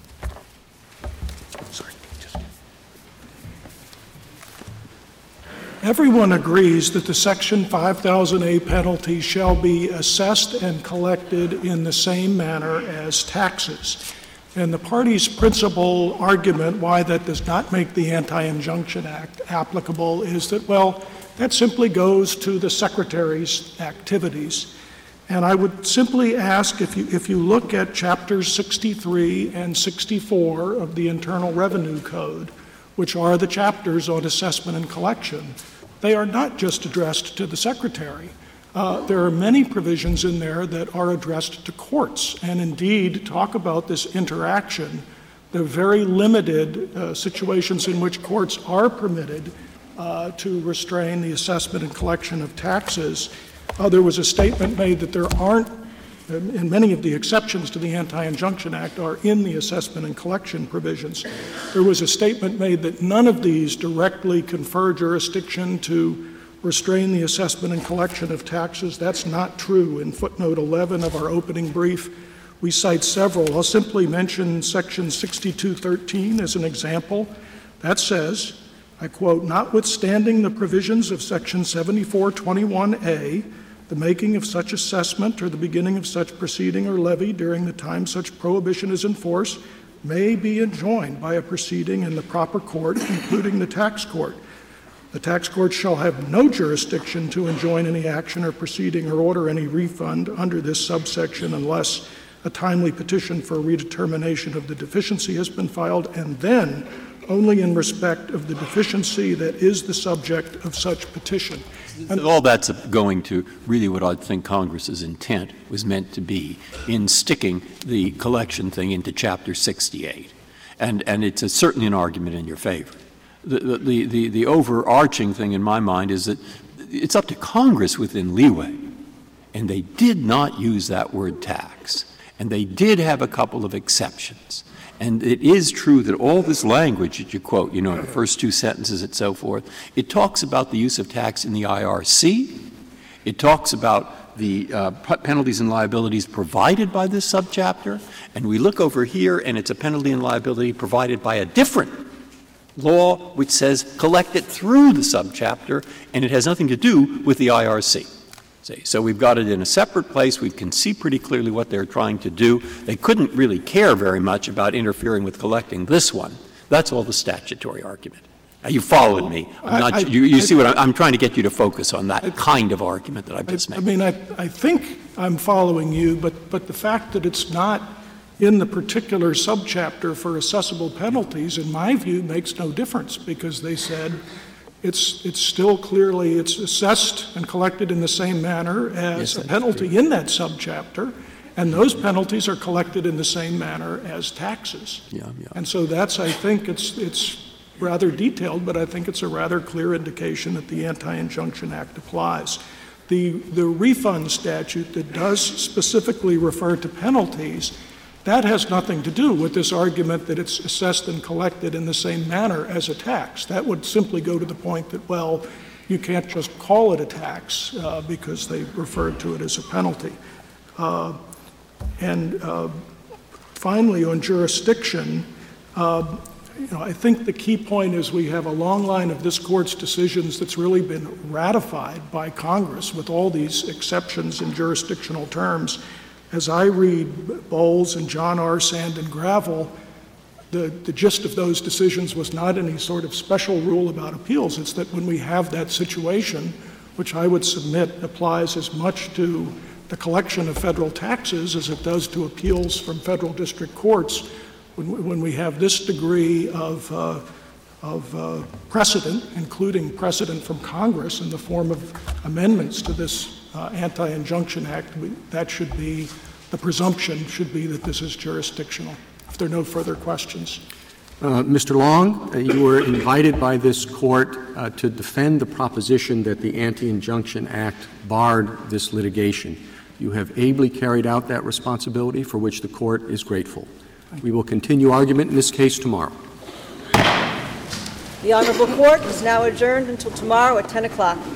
[SPEAKER 4] Everyone agrees that the Section 5000A penalty shall be assessed and collected in the same manner as taxes. And the party's principal argument why that does not make the Anti-Injunction Act applicable is that, well, that simply goes to the Secretary's activities. And I would simply ask, if you look at Chapters 63 and 64 of the Internal Revenue Code, which are the chapters on assessment and collection, they are not just addressed to the Secretary. There are many provisions in there that are addressed to courts, and indeed talk about this interaction, the very limited situations in which courts are permitted to restrain the assessment and collection of taxes. There was a statement made that there aren't, and many of the exceptions to the Anti-Injunction Act are in the assessment and collection provisions. There was a statement made that none of these directly confer jurisdiction to restrain the assessment and collection of taxes. That's not true. In footnote 11 of our opening brief, we cite several. I'll simply mention Section 6213 as an example. That says, I quote, "Notwithstanding the provisions of Section 7421A, the making of such assessment or the beginning of such proceeding or levy during the time such prohibition is in force may be enjoined by a proceeding in the proper court, including the tax court. The tax court shall have no jurisdiction to enjoin any action or proceeding or order any refund under this subsection unless a timely petition for redetermination of the deficiency has been filed, and then only in respect of the deficiency that is the subject of such petition."
[SPEAKER 10] And all that's going to really what I think Congress's intent was meant to be in sticking the collection thing into Chapter 68. And it's certainly an argument in your favor. the overarching thing in my mind is that it's up to Congress within leeway, and they did not use that word tax, and they did have a couple of exceptions. And it is true that all this language that you quote, in the first two sentences and so forth, it talks about the use of tax in the IRC. It talks about the penalties and liabilities provided by this subchapter. And we look over here, and it's a penalty and liability provided by a different law which says collect it through the subchapter, and it has nothing to do with the IRC. So we've got it in a separate place. We can see pretty clearly what they're trying to do. They couldn't really care very much about interfering with collecting this one. That's all the statutory argument. You followed me. You see what I'm trying to get you to focus on that kind of argument that I've just made.
[SPEAKER 4] I think I'm following you, but the fact that it's not in the particular subchapter for assessable penalties, in my view, makes no difference, because they said it's still clearly it's assessed and collected in the same manner as a penalty in that subchapter, and those penalties are collected in the same manner as taxes. And so that's, I think, it's rather detailed, but I think it's a rather clear indication that the Anti-Injunction Act applies. The refund statute that does specifically refer to penalties, that has nothing to do with this argument that it's assessed and collected in the same manner as a tax. That would simply go to the point that, well, you can't just call it a tax because they referred to it as a penalty. Finally, on jurisdiction, I think the key point is we have a long line of this Court's decisions that's really been ratified by Congress with all these exceptions in jurisdictional terms. As I read Bowles and John R. Sand and Gravel, the gist of those decisions was not any sort of special rule about appeals. It's that when we have that situation, which I would submit applies as much to the collection of federal taxes as it does to appeals from federal district courts, when we have this degree of precedent, including precedent from Congress in the form of amendments to this Anti-Injunction Act, that should be, the presumption should be that this is jurisdictional. If there are no further questions.
[SPEAKER 2] Mr. Long, you were invited by this Court to defend the proposition that the Anti-Injunction Act barred this litigation. You have ably carried out that responsibility, for which the Court is grateful. We will continue argument in this case tomorrow.
[SPEAKER 1] The Honorable Court is now adjourned until tomorrow at 10 o'clock.